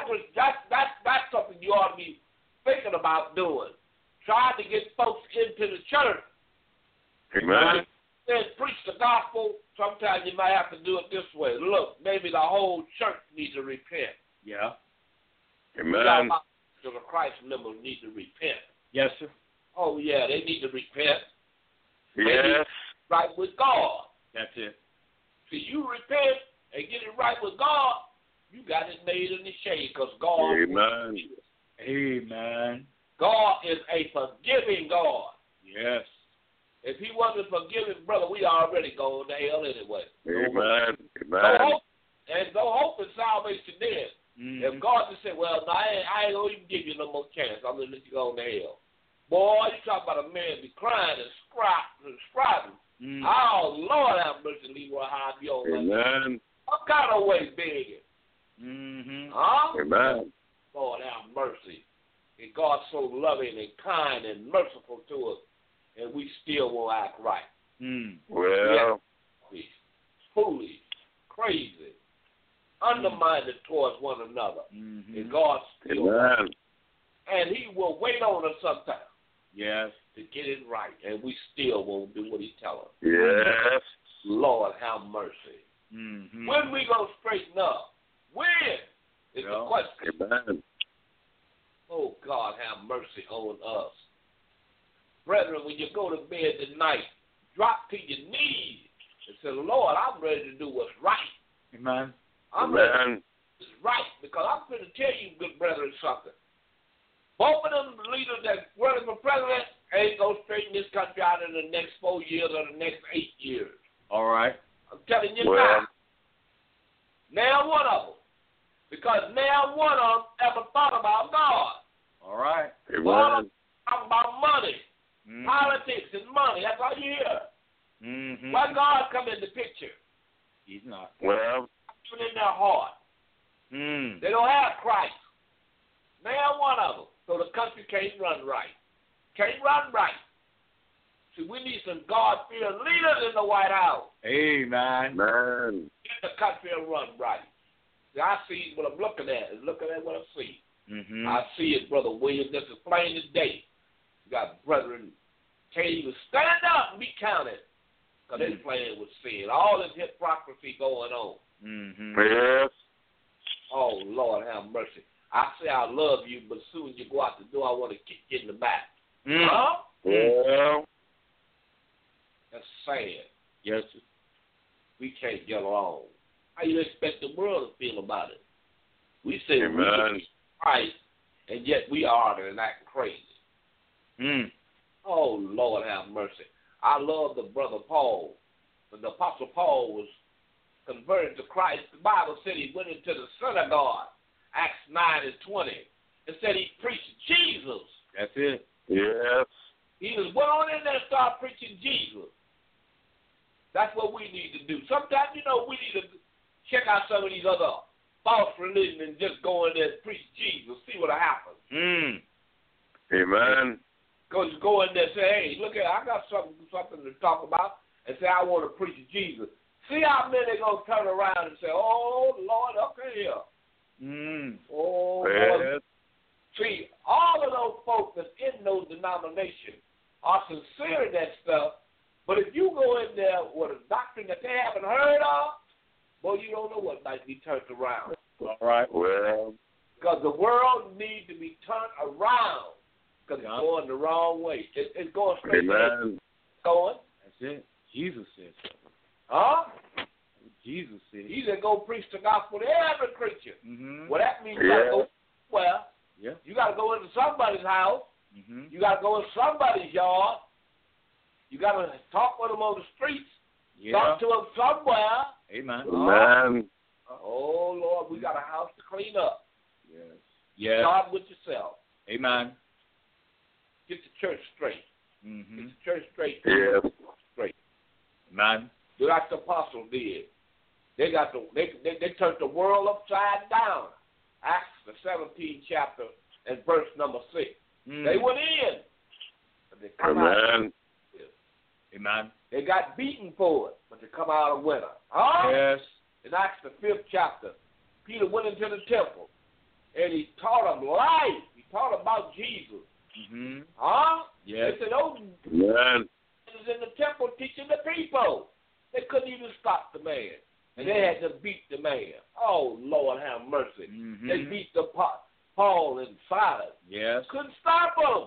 That's something you ought to be thinking about doing. Trying to get folks into the church. Amen. Then preach the gospel. Sometimes you might have to do it this way. Look, maybe the whole church needs to repent. Yeah. Amen. The Christ members need to repent. Yes, sir. Oh, yeah, they need to repent. Yes. Right with God. That's it. See, you repent and get it right with God, you got it made in the shade because God. Amen. Amen. God is a forgiving God. Yes. If he wasn't forgiving, brother, we already going to hell anyway. Amen. No Amen. hope, and no hope in salvation then. Mm-hmm. If God just said, well, no, I ain't going to even give you no more chance. I'm going to let you go to hell. Boy, you talk about a man be crying and scribing. Mm-hmm. Oh, Lord have mercy, Leroy Hyde. Amen. What kind of way begging? Mm-hmm. Huh? Amen. Lord have mercy. And God's so loving and kind and merciful to us, and we still won't act right. Mm. Well. Foolish, crazy, undermined towards one another. Mm-hmm. And God still, Amen. and he will wait on us sometimes Yes. to get it right, and we still won't do what he tells us. Yes. Lord have mercy. Mm-hmm. When we gonna straighten up? When is the question. Amen. Oh, God, have mercy on us. Brethren, when you go to bed tonight, drop to your knees and say, Lord, I'm ready to do what's right. Amen. I'm ready to Amen. do what's right because I'm going to tell you, good brethren, something. Both of them leaders that running for president ain't going to straighten this country out in the next 4 years or the next 8 years. All right. I'm telling you Well. now one of them. Because now one of them ever thought about God. All right. Amen. Talk about money, Mm-hmm. politics, and money. That's all you hear. Mm-hmm. Why God come in the picture? He's not. Well. Even in their heart. Mm. They don't have Christ. Now one of them. So the country can't run right. Can't run right. See, we need some God-fearing leaders in the White House. Amen. Amen. Get the country and run right. See, I see what I'm looking at. Is looking at what I see. Mm-hmm. I see it, Brother Williams. This is plain as day. You got brethren can't even stand up and be counted because they playing with sin. All this hypocrisy going on. Mm-hmm. Yes. Oh, Lord, have mercy. I say I love you, but as soon as you go out the door, I want to kick you in the back. Mm. Huh? Well. That's sad. Yes, sir. We can't get along. How you expect the world to feel about it? We say we Amen. right, and yet we are and act crazy. Mm. Oh, Lord, have mercy. I love the brother Paul. When the Apostle Paul was converted to Christ, the Bible said he went into the synagogue, Acts 9:20, and said he preached Jesus. That's it. Yes. He just went on in there and started preaching Jesus. That's what we need to do. Sometimes, we need to check out some of these other false religions and just go in there and preach Jesus, see what happens. Mm. Amen. Go in there and say, hey, look I got something to talk about, and say I want to preach Jesus. See how many going to turn around and say, oh, Lord, okay here. Mm. Oh, Yes. Lord. See, all of those folks that's in those denominations are sincere in that stuff, but if you go in there with a doctrine that they haven't heard of, boy, you don't know what might be turned around. All right. Well. Because the world needs to be turned around because it's going the wrong way. It's going straight Amen. going. That's it. Jesus said so. Huh? Jesus said. You just go preach the gospel to every creature. Mm-hmm. Well, that means you got to go somewhere. Yeah. You got to go into somebody's house. Mm-hmm. You got to go in somebody's yard. You got to talk with them on the streets. Yeah. Talk to them somewhere. Amen. Amen. Oh, Lord, we got a house to clean up. Yes. Yes. Start with yourself. Amen. Get the church straight. Mm-hmm. Get the church straight. Yes. Straight. Amen. Do like the apostles did. They turned the world upside down. Acts the 17th chapter and verse number 6. Mm. They went in. But they come out. Amen. Amen. They got beaten for it, but they come out a winner. Huh? Yes. In Acts the 5th chapter, Peter went into the temple and he taught them life. He taught about Jesus. Mm-hmm. Huh? Yes. They said, oh, Amen. was in the temple teaching the people. They couldn't even stop the man. And they had to beat the man. Oh, Lord, have mercy. Mm-hmm. They beat the Paul and Silas. Yes. Couldn't stop them.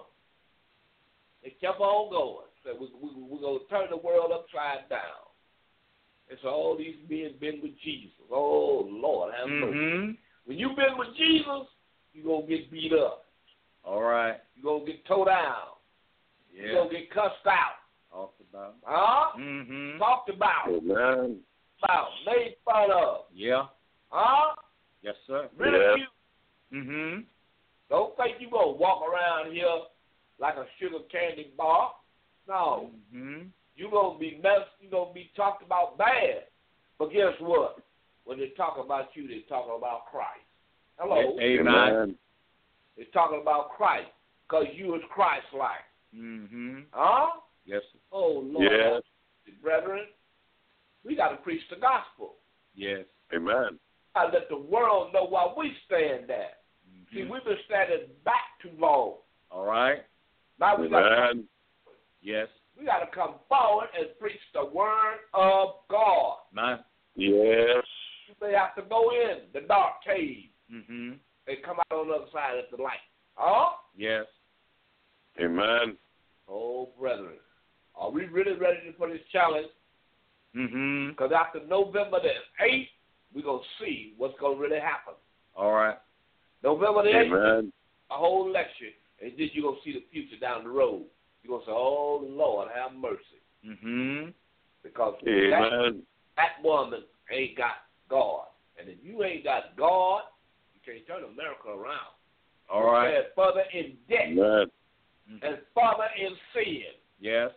They kept on going. Said, we're going to turn the world upside down. And so all these men been with Jesus. Oh, Lord, have mercy. Mm-hmm. When you've been with Jesus, you're going to get beat up. All right. You're going to get towed down. Yeah. You're going to get cussed out. Talked about. Huh? Mm-hmm. Talked about. Amen. Made fun of. Yeah. Huh? Yes, sir. Ridiculed. Mm-hmm. Don't think you're going to walk around here like a sugar candy bar. No. Mm-hmm. You're going to be messed. You're going to be talked about bad. But guess what? When they talk about you, they're talking about Christ. Hello? Amen. They're talking about Christ because you is Christ-like. Mm-hmm. Huh? Yes, sir. Oh, Lord. Yes. Brethren, we got to preach the gospel. Yes. Amen. We got to let the world know why we stand at. Mm-hmm. See, we've been standing back too long. All right. Now we got Amen. Yes. to come forward and preach the word of God. Man. Yes. They have to go in the dark cave. Mm-hmm. They come out on the other side at the light. Huh? Yes. Amen. Oh, brethren, are we really ready for this challenge? Mm-hmm. Because after November the 8th, we're going to see what's going to really happen. All right. November the 8th, Amen. a whole lecture, and then you're going to see the future down the road. You're going to say, oh, Lord, have mercy. Mm-hmm. Because Amen. that woman ain't got God. And if you ain't got God, you can't turn America around. All right. They're further in debt Amen. and further in sin. Yes.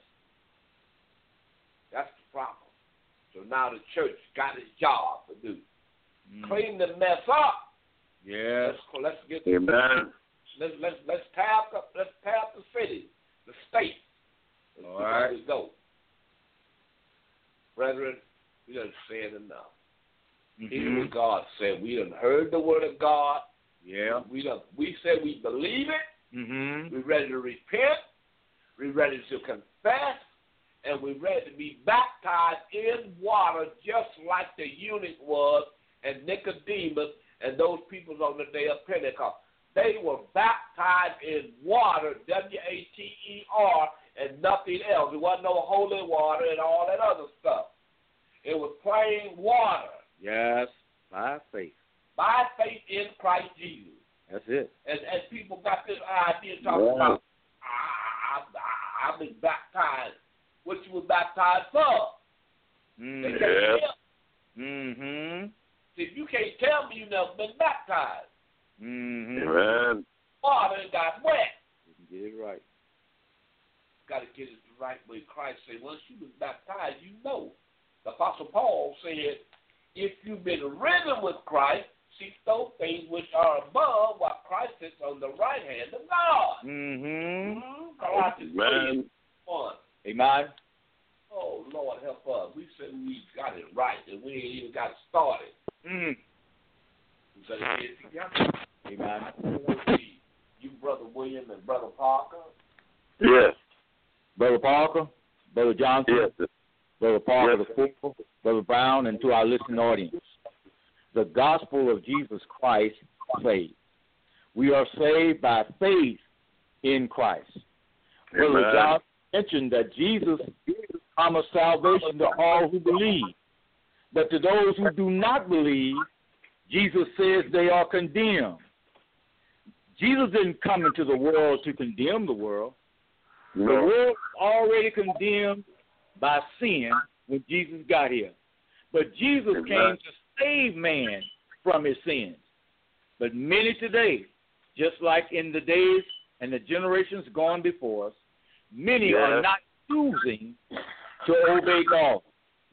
That's the problem. So now the church got its job to do. Mm. Clean the mess up. Yes. Let's get Amen. let's tear up the city, the state. Let's All see right. where we go. Brethren, we done said enough. Hear what God said. We done heard the word of God. Yeah. We said we believe it. Mm-hmm. We're ready to repent. We're ready to confess. And we're ready to be baptized in water just like the eunuch was and Nicodemus and those people on the day of Pentecost. They were baptized in water, W-A-T-E-R, and nothing else. There wasn't no holy water and all that other stuff. It was plain water. Yes, by faith. By faith in Christ Jesus. That's it. And people got this idea talking about, I've been baptized. What you was baptized for? They can't tell. Mm-hmm. See, you can't tell me you never been baptized. Mm-hmm. Amen. Water got wet. Get it right. Got to get it the right way. Christ said, once you was baptized, you know. The Apostle Paul said, if you've been risen with Christ, seek those things which are above, while Christ sits on the right hand of God. Mm-hmm. Colossians 3:1. Amen. Oh, Lord, help us. We said we got it right, and we ain't even got started. Mm. We better get it together. Amen. You, Brother William, and Brother Parker. Yes. Brother Parker, Brother Johnson, Yes. Brother Parker Yes. the Fourth, Brother Brown, and to our listening audience. The gospel of Jesus Christ saves. We are saved by faith in Christ. Amen. Brother John mentioned that Jesus promised salvation to all who believe. But to those who do not believe, Jesus says they are condemned. Jesus didn't come into the world to condemn the world. No. The world was already condemned by sin when Jesus got here. But Jesus Amen. came to save man from his sins. But many today, just like in the days and the generations gone before us, many are not choosing to obey God.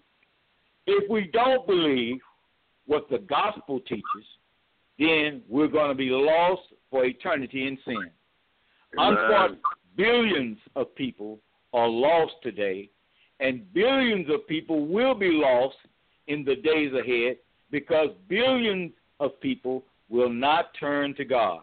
If we don't believe what the gospel teaches, then we're going to be lost for eternity in sin. Unfortunately, billions of people are lost today, and billions of people will be lost in the days ahead because billions of people will not turn to God.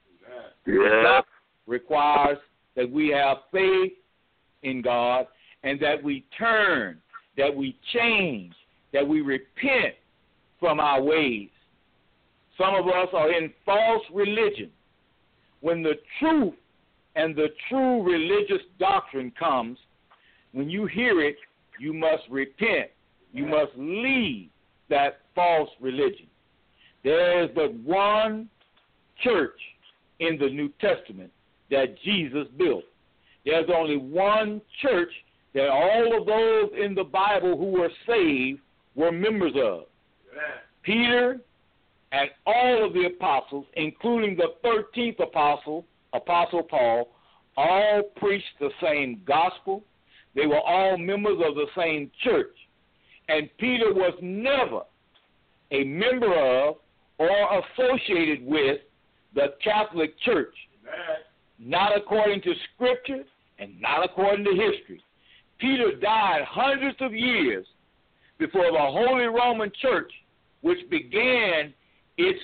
God requires that we have faith in God and that we turn, that we change, that we repent from our ways. Some of us are in false religion. When the truth and the true religious doctrine comes, when you hear it, you must repent. You must leave that false religion. There is but one church in the New Testament that Jesus built. There's only one church that all of those in the Bible who were saved were members of. Peter and all of the apostles, including the 13th apostle, Apostle Paul, all preached the same gospel. They were all members of the same church. And Peter was never a member of or associated with the Catholic Church, not according to Scripture and not according to history. Peter died hundreds of years before the Holy Roman Church, which began its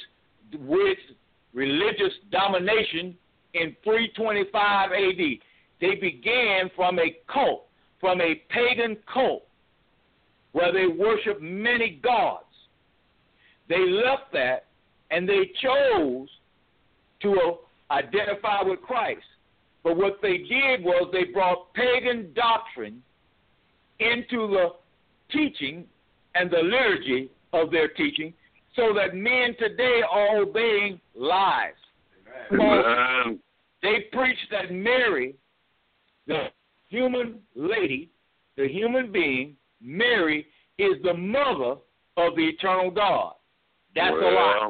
religious domination in 325 A.D. They began from a cult, from a pagan cult, where they worshiped many gods. They left that and they chose to identify with Christ. But what they did was they brought pagan doctrine into the teaching and the liturgy of their teaching so that men today are obeying lies. Amen. They preached that Mary, the human lady, the human being, Mary, is the mother of the eternal God. That's a lie.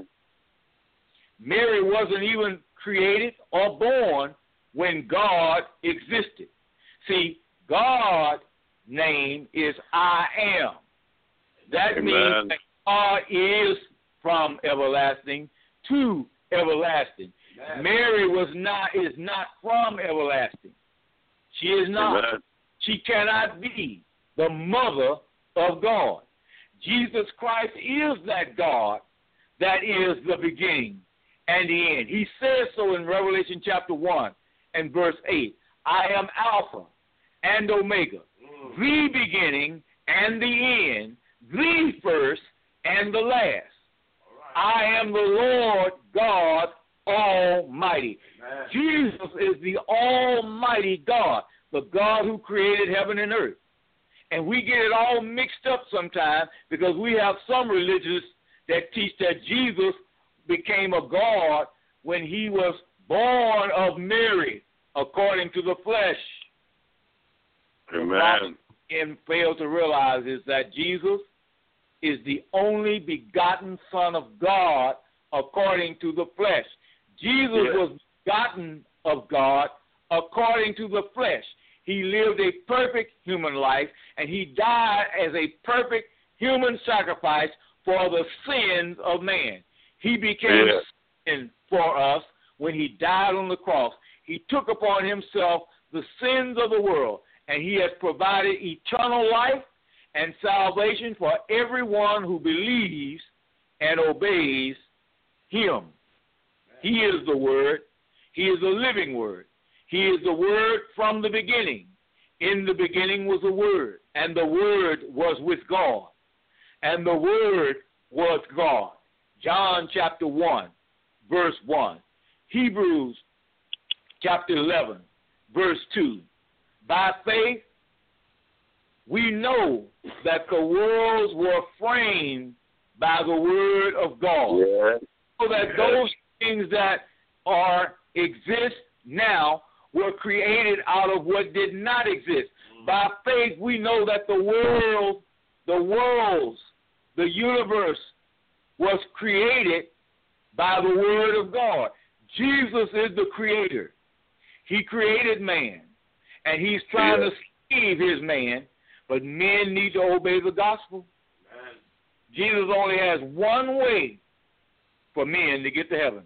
Mary wasn't even created or born when God existed. See, God's name is I am. That means that God is from everlasting to everlasting. Amen. Mary is not from everlasting. She is not. Amen. She cannot be the mother of God. Jesus Christ is that God that is the beginning and the end. He says so in Revelation chapter 1 and verse 8. I am Alpha and Omega, the beginning and the end, the first and the last. I am the Lord God Almighty. Amen. Jesus is the Almighty God, the God who created heaven and earth. And we get it all mixed up sometimes because we have some religions that teach that Jesus became a God when he was born of Mary according to the flesh. Amen. And fail to realize is that Jesus is the only begotten Son of God according to the flesh. Jesus was begotten of God according to the flesh. He lived a perfect human life, and he died as a perfect human sacrifice for the sins of man. He became sin for us when he died on the cross. He took upon himself the sins of the world, and he has provided eternal life and salvation for everyone who believes and obeys him. He is the Word. He is the living Word. He is the Word from the beginning. In the beginning was the Word, and the Word was with God, and the Word was God. John chapter 1, verse 1. Hebrews chapter 11, verse 2. By faith, we know that the worlds were framed by the Word of God, so that those things that exist now were created out of what did not exist. By faith, we know that the worlds, the universe was created by the Word of God. Jesus is the creator. He created man, and he's trying to save his man, but men need to obey the gospel. Amen. Jesus only has one way for men to get to heaven.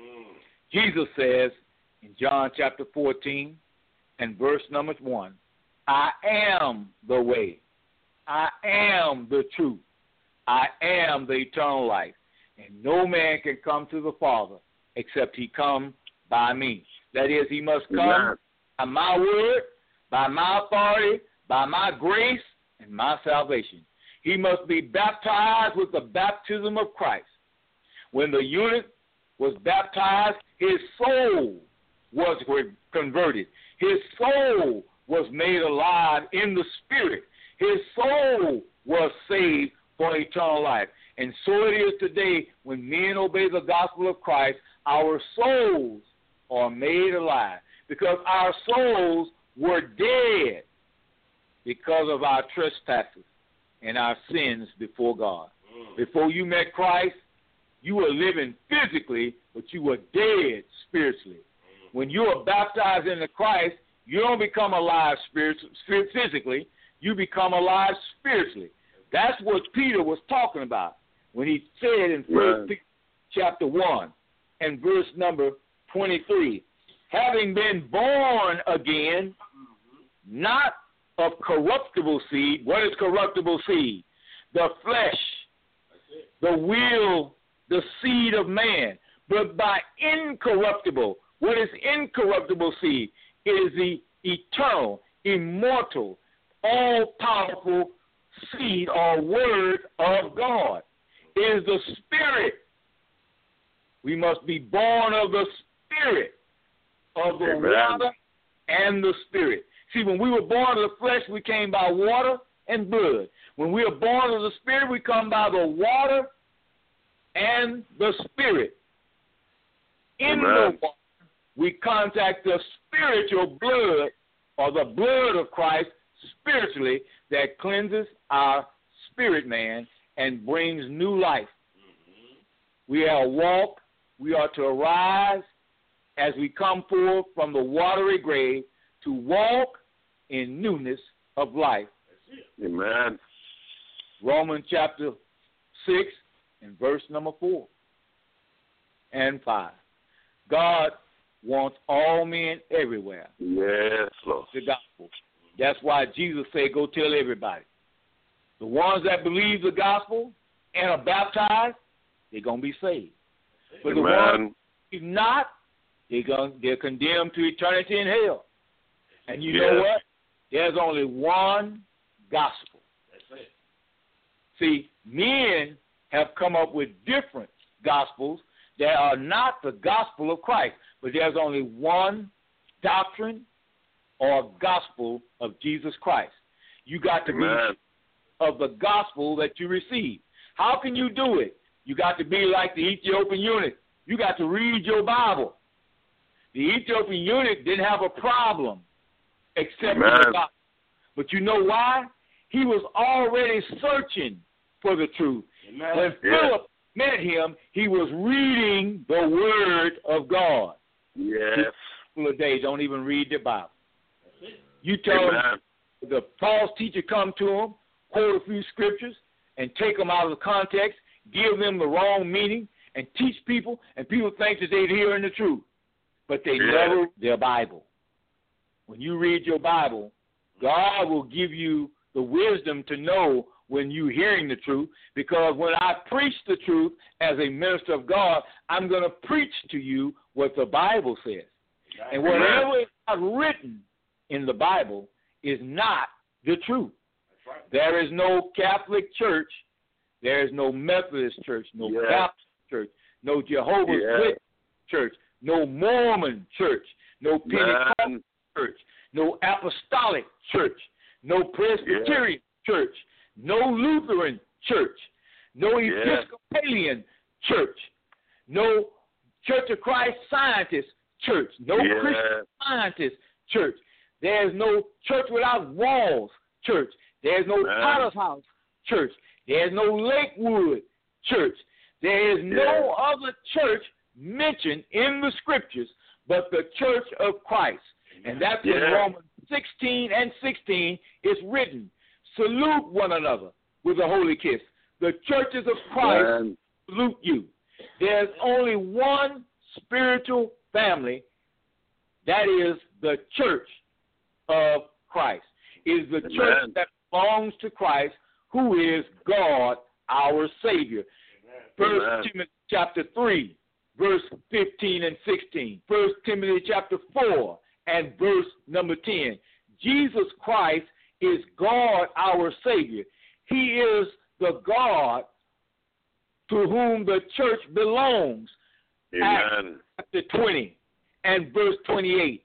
Jesus says in John chapter 14 and verse number 1, I am the way, I am the truth, I am the eternal life, and no man can come to the Father except he come by me. That is, he must come by my word, by my authority, by my grace, and my salvation. He must be baptized with the baptism of Christ. When the eunuch was baptized, his soul was converted. His soul was made alive in the Spirit. His soul was saved for eternal life. And so it is today when men obey the gospel of Christ, our souls are made alive because our souls were dead because of our trespasses and our sins before God. Before you met Christ, you were living physically, but you were dead spiritually. When you are baptized into Christ, you don't become alive physically, you become alive spiritually. That's what Peter was talking about when he said in 1 Peter chapter 1 and verse number 23, having been born again, not of corruptible seed. What is corruptible seed? The flesh, the will, the seed of man, but by incorruptible. What is incorruptible seed? It is the eternal, immortal, all-powerful seed or word of God. It is the Spirit. We must be born of the Spirit, of the water and the Spirit. See, when we were born of the flesh, we came by water and blood. When we are born of the Spirit, we come by the water and the Spirit. In the water, we contact the spiritual blood or the blood of Christ spiritually that cleanses our spirit man and brings new life. We are to walk, we are to arise as we come forth from the watery grave to walk in newness of life. Amen. Romans chapter 6 and verse number 4 and 5. God wants all men everywhere. Yes, Lord. The gospel. That's why Jesus said, go tell everybody. The ones that believe the gospel and are baptized, they're going to be saved. But the ones who do not, they're condemned to eternity in hell. And you know what? There's only one gospel. That's it. See, men have come up with different gospels that are not the gospel of Christ, but there's only one doctrine or gospel of Jesus Christ. You got to be of the gospel that you receive. How can you do it? You got to be like the Ethiopian eunuch. You got to read your Bible. The Ethiopian eunuch didn't have a problem accepting the gospel. But you know why? He was already searching for the truth. Amen. When Philip met him, he was reading the Word of God. Yes. People today don't even read the Bible. You tell them the false teacher come to them, quote a few scriptures, and take them out of the context, give them the wrong meaning, and teach people, and people think that they're hearing the truth. But they never read their Bible. When you read your Bible, God will give you the wisdom to know when you're hearing the truth, because when I preach the truth as a minister of God, I'm going to preach to you what the Bible says. And whatever is not written in the Bible is not the truth. There is no Catholic church, there is no Methodist church, no Baptist church, no Jehovah's Witness church, no Mormon church, no Pentecostal church, no Apostolic church, no Presbyterian church, no Lutheran church, no Episcopalian church, no Church of Christ Scientist church, no Christian Scientist church. There's no Church Without Walls church. There's no Potter's House church. There's no Lakewood church. There is no other church mentioned in the scriptures but the Church of Christ. And that's in Romans 16 and 16 is written. Salute one another with a holy kiss. The churches of Christ salute you. There's only one spiritual family, that is the Church of Christ. It is the church that belongs to Christ, who is God, our Savior. 1 Timothy chapter 3, verse 15 and 16. 1 Timothy chapter 4 and verse number 10. Jesus Christ is God, our Savior. He is the God to whom the church belongs. Acts chapter 20 and verse 28.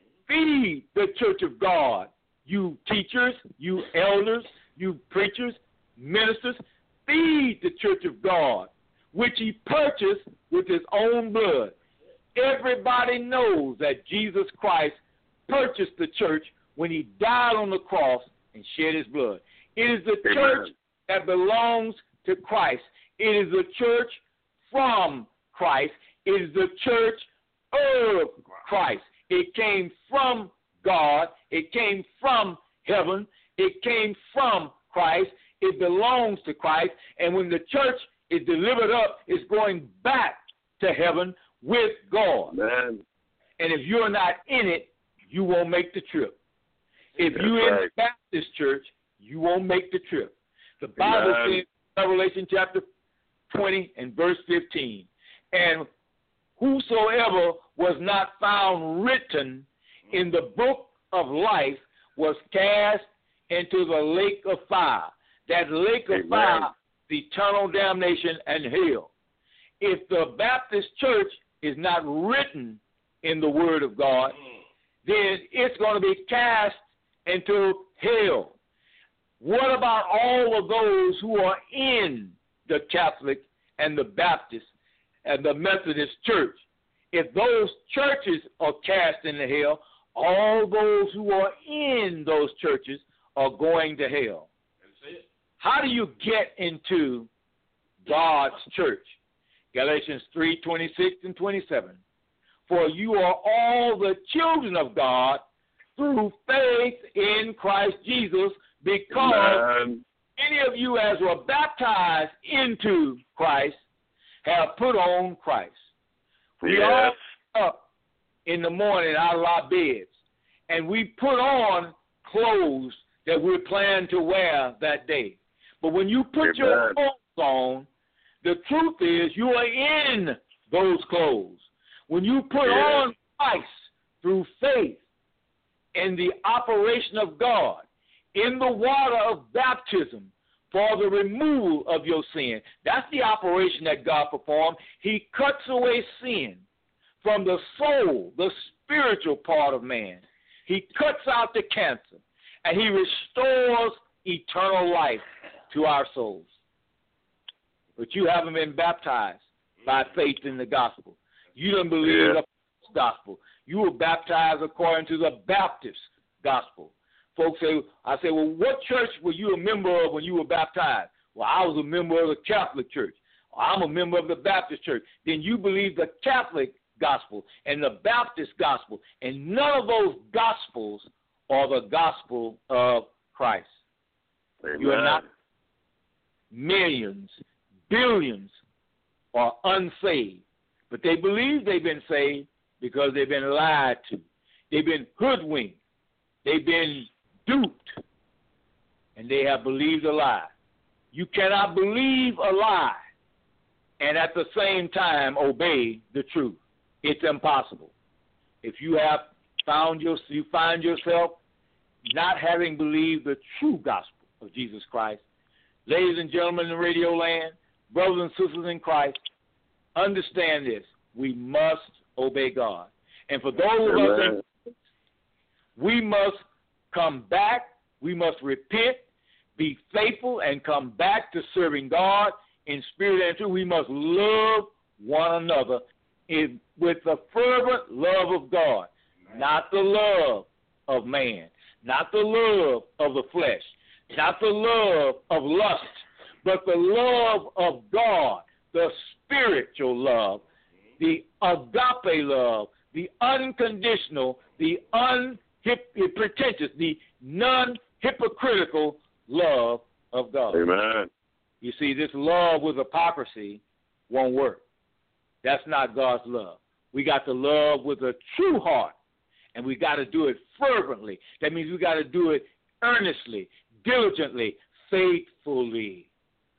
Feed the church of God, you teachers, you elders, you preachers, ministers. Feed the church of God, which he purchased with his own blood. Everybody knows that Jesus Christ purchased the church when he died on the cross and shed his blood. It is the church that belongs to Christ. It is the church from Christ. It is the church of Christ. It came from God. It came from heaven. It came from Christ. It belongs to Christ. And when the church is delivered up, it's going back to heaven with God. And if you're not in it, you won't make the trip. If you're in the Baptist church, you won't make the trip. The Bible says in Revelation chapter 20 and verse 15, and whosoever was not found written in the book of life was cast into the lake of fire. That lake of fire is eternal damnation and hell. If the Baptist church is not written in the Word of God, then it's going to be cast into hell. What about all of those who are in the Catholic and the Baptist and the Methodist church? If those churches are cast into hell, all those who are in those churches are going to hell. How do you get into God's church? Galatians 3:26 and 27. For you are all the children of God through faith in Christ Jesus, because any of you as were baptized into Christ have put on Christ. We all up in the morning out of our beds, and we put on clothes that we plan to wear that day. But when you put your clothes on, the truth is you are in those clothes. When you put on Christ through faith in the operation of God, in the water of baptism for the removal of your sin, that's the operation that God performed. He cuts away sin from the soul, the spiritual part of man. He cuts out the cancer, and he restores eternal life to our souls. But you haven't been baptized by faith in the gospel. You don't believe the gospel. You were baptized according to the Baptist gospel. Folks say, I say, well, what church were you a member of when you were baptized? Well, I was a member of the Catholic Church. I'm a member of the Baptist Church. Then you believe the Catholic gospel and the Baptist gospel, and none of those gospels are the gospel of Christ. Amen. You are not. Millions, billions are unsaved, but they believe they've been saved because they've been lied to. They've been hoodwinked. They've been duped, and they have believed a lie. You cannot believe a lie and at the same time obey the truth. It's impossible. If you have you find yourself not having believed the true gospel of Jesus Christ, ladies and gentlemen in radio land, brothers and sisters in Christ, understand this. We must obey God. And for those of us, we must come back. We must repent, be faithful, and come back to serving God in spirit and truth. We must love one another with the fervent love of God, not the love of man, not the love of the flesh, not the love of lust, but the love of God, the spiritual love, the agape love, the unconditional, the unpretentious, the non-hypocritical love of God. Amen. You see, this love with hypocrisy won't work. That's not God's love. We got to love with a true heart, and we got to do it fervently. That means we got to do it earnestly, diligently, faithfully.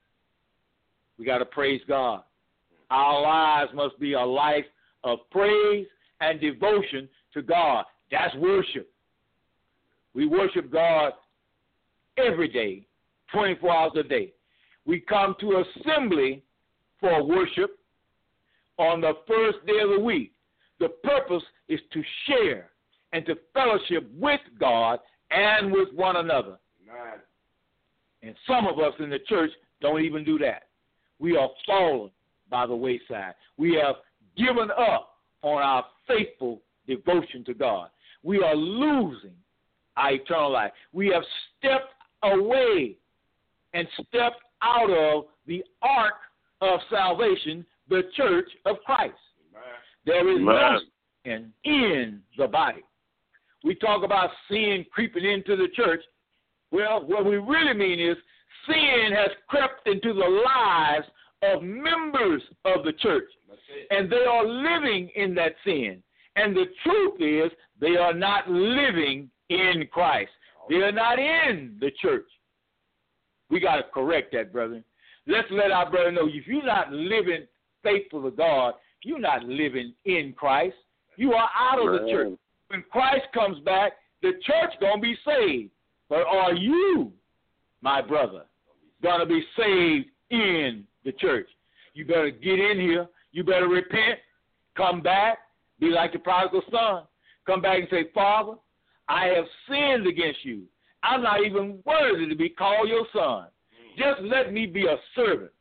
We got to praise God. Our lives must be a life of praise and devotion to God. That's worship. We worship God every day, 24 hours a day. We come to assembly for worship on the first day of the week. The purpose is to share and to fellowship with God and with one another. Amen. And some of us in the church don't even do that. We are fallen by the wayside. We have given up on our faithful devotion to God. We are losing our eternal life. We have stepped away and stepped out of the ark of salvation, the church of Christ. Amen. There is no sin in the body. We talk about sin creeping into the church. Well, what we really mean is sin has crept into the lives of members of the church, and they are living in that sin. And the truth is they are not living in Christ. They are not in the church. We got to correct that, brother. Let's let our brother know, if you're not living faithful to God, you're not living in Christ. You are out of the church. When Christ comes back, the church going to be saved. But are you, my brother, going to be saved in the church? You better get in here. You better repent. Come back. Be like the prodigal son. Come back and say, Father, I have sinned against you. I'm not even worthy to be called your son. Just let me be a servant.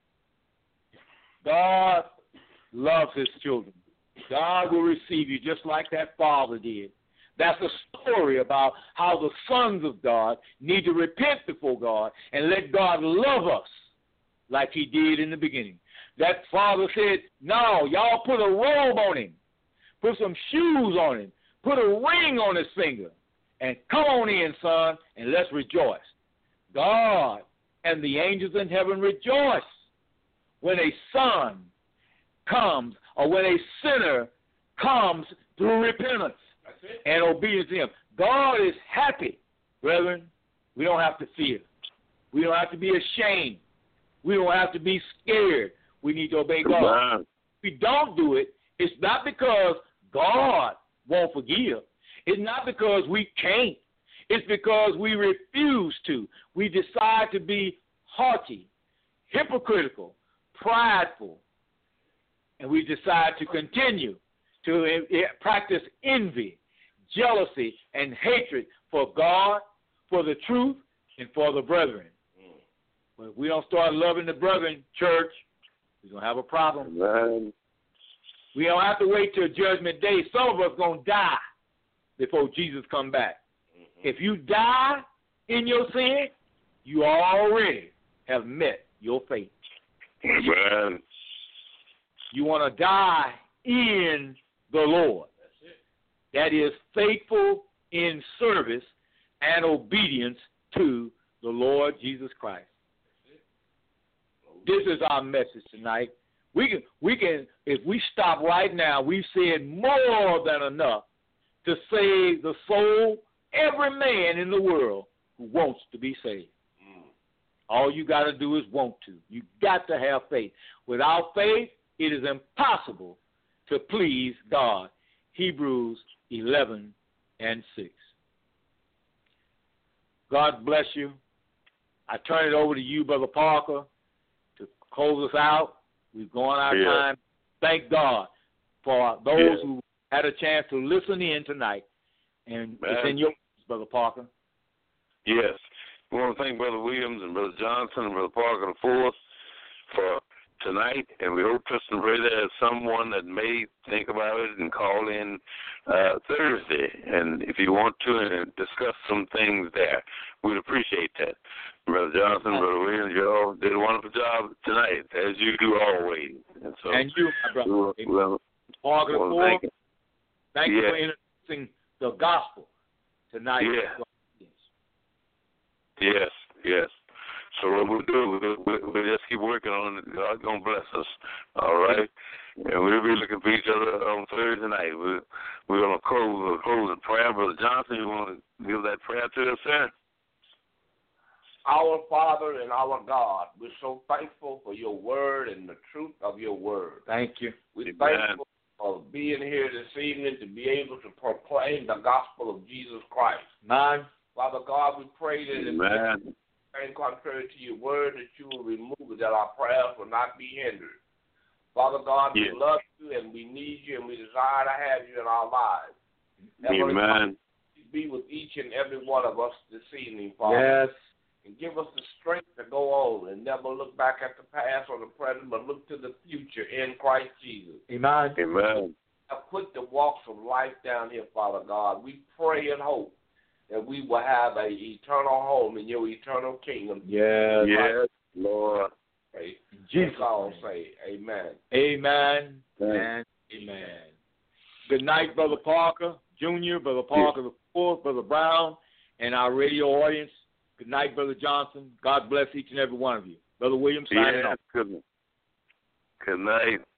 God loves his children. God will receive you just like that father did. That's a story about how the sons of God need to repent before God and let God love us like he did in the beginning. That father said, no, y'all put a robe on him. Put some shoes on him. Put a ring on his finger. And come on in, son, and let's rejoice. God and the angels in heaven rejoice when a son comes or when a sinner comes through repentance and obedience to him. God is happy, brethren. We don't have to fear. We don't have to be ashamed. We don't have to be scared. We need to obey God. If we don't do it, it's not because God won't forgive. It's not because we can't. It's because we refuse to. We decide to be haughty, hypocritical, prideful, and we decide to continue to practice envy, jealousy, and hatred for God, for the truth, and for the brethren. But if we don't start loving the brethren, church, we're going to have a problem. Amen. We don't have to wait till Judgment Day. Some of us going to die before Jesus come back. If you die in your sin, you already have met your fate. Amen. You want to die in the Lord. That is faithful in service and obedience to the Lord Jesus Christ. This is our message tonight. We can, if we stop right now, we've said more than enough to save the soul, every man in the world who wants to be saved. All you got to do is want to. You got to have faith. Without faith, it is impossible to please God. Hebrews 11:6. God bless you. I turn it over to you, Brother Parker, to close us out. We've gone our time. Thank God for those who had a chance to listen in tonight. And it's in your hands, Brother Parker. Yes. We want to thank Brother Williams and Brother Johnson and Brother Parker the Fourth for tonight, and we hope, trust, and pray there's someone that may think about it and call in Thursday, and if you want to, and discuss some things there, we'd appreciate that. Brother Johnson, Brother Williams, you all did a wonderful job tonight, as you do always. And so, and you, my brother, Parker the Fourth, thank you for introducing the gospel tonight. Yes. So what we'll do, we'll just keep working on it. God's going to bless us, all right? And we'll be looking for each other on Thursday night. We're going to close in prayer. Brother Johnson, you want to give that prayer to us, sir? Our Father and our God, we're so thankful for your word and the truth of your word. Thank you. We're thankful for being here this evening to be able to proclaim the gospel of Jesus Christ. Amen. Father God, we pray that Amen. and contrary to your word, that you will remove it, that our prayers will not be hindered. Father God, we love you and we need you and we desire to have you in our lives. Amen. Be with each and every one of us this evening, Father. Yes. And give us the strength to go on and never look back at the past or the present, but look to the future in Christ Jesus. Amen. Amen. Put the walks of life down here, Father God. We pray and hope that we will have an eternal home in your eternal kingdom. Yes, Lord. Jesus, I'll say amen. Amen. And amen. Good night, Brother Parker Jr., Brother Parker the Fourth, Brother Brown, and our radio audience. Good night, Brother Johnson. God bless each and every one of you. Brother Williams, signing off. Good night.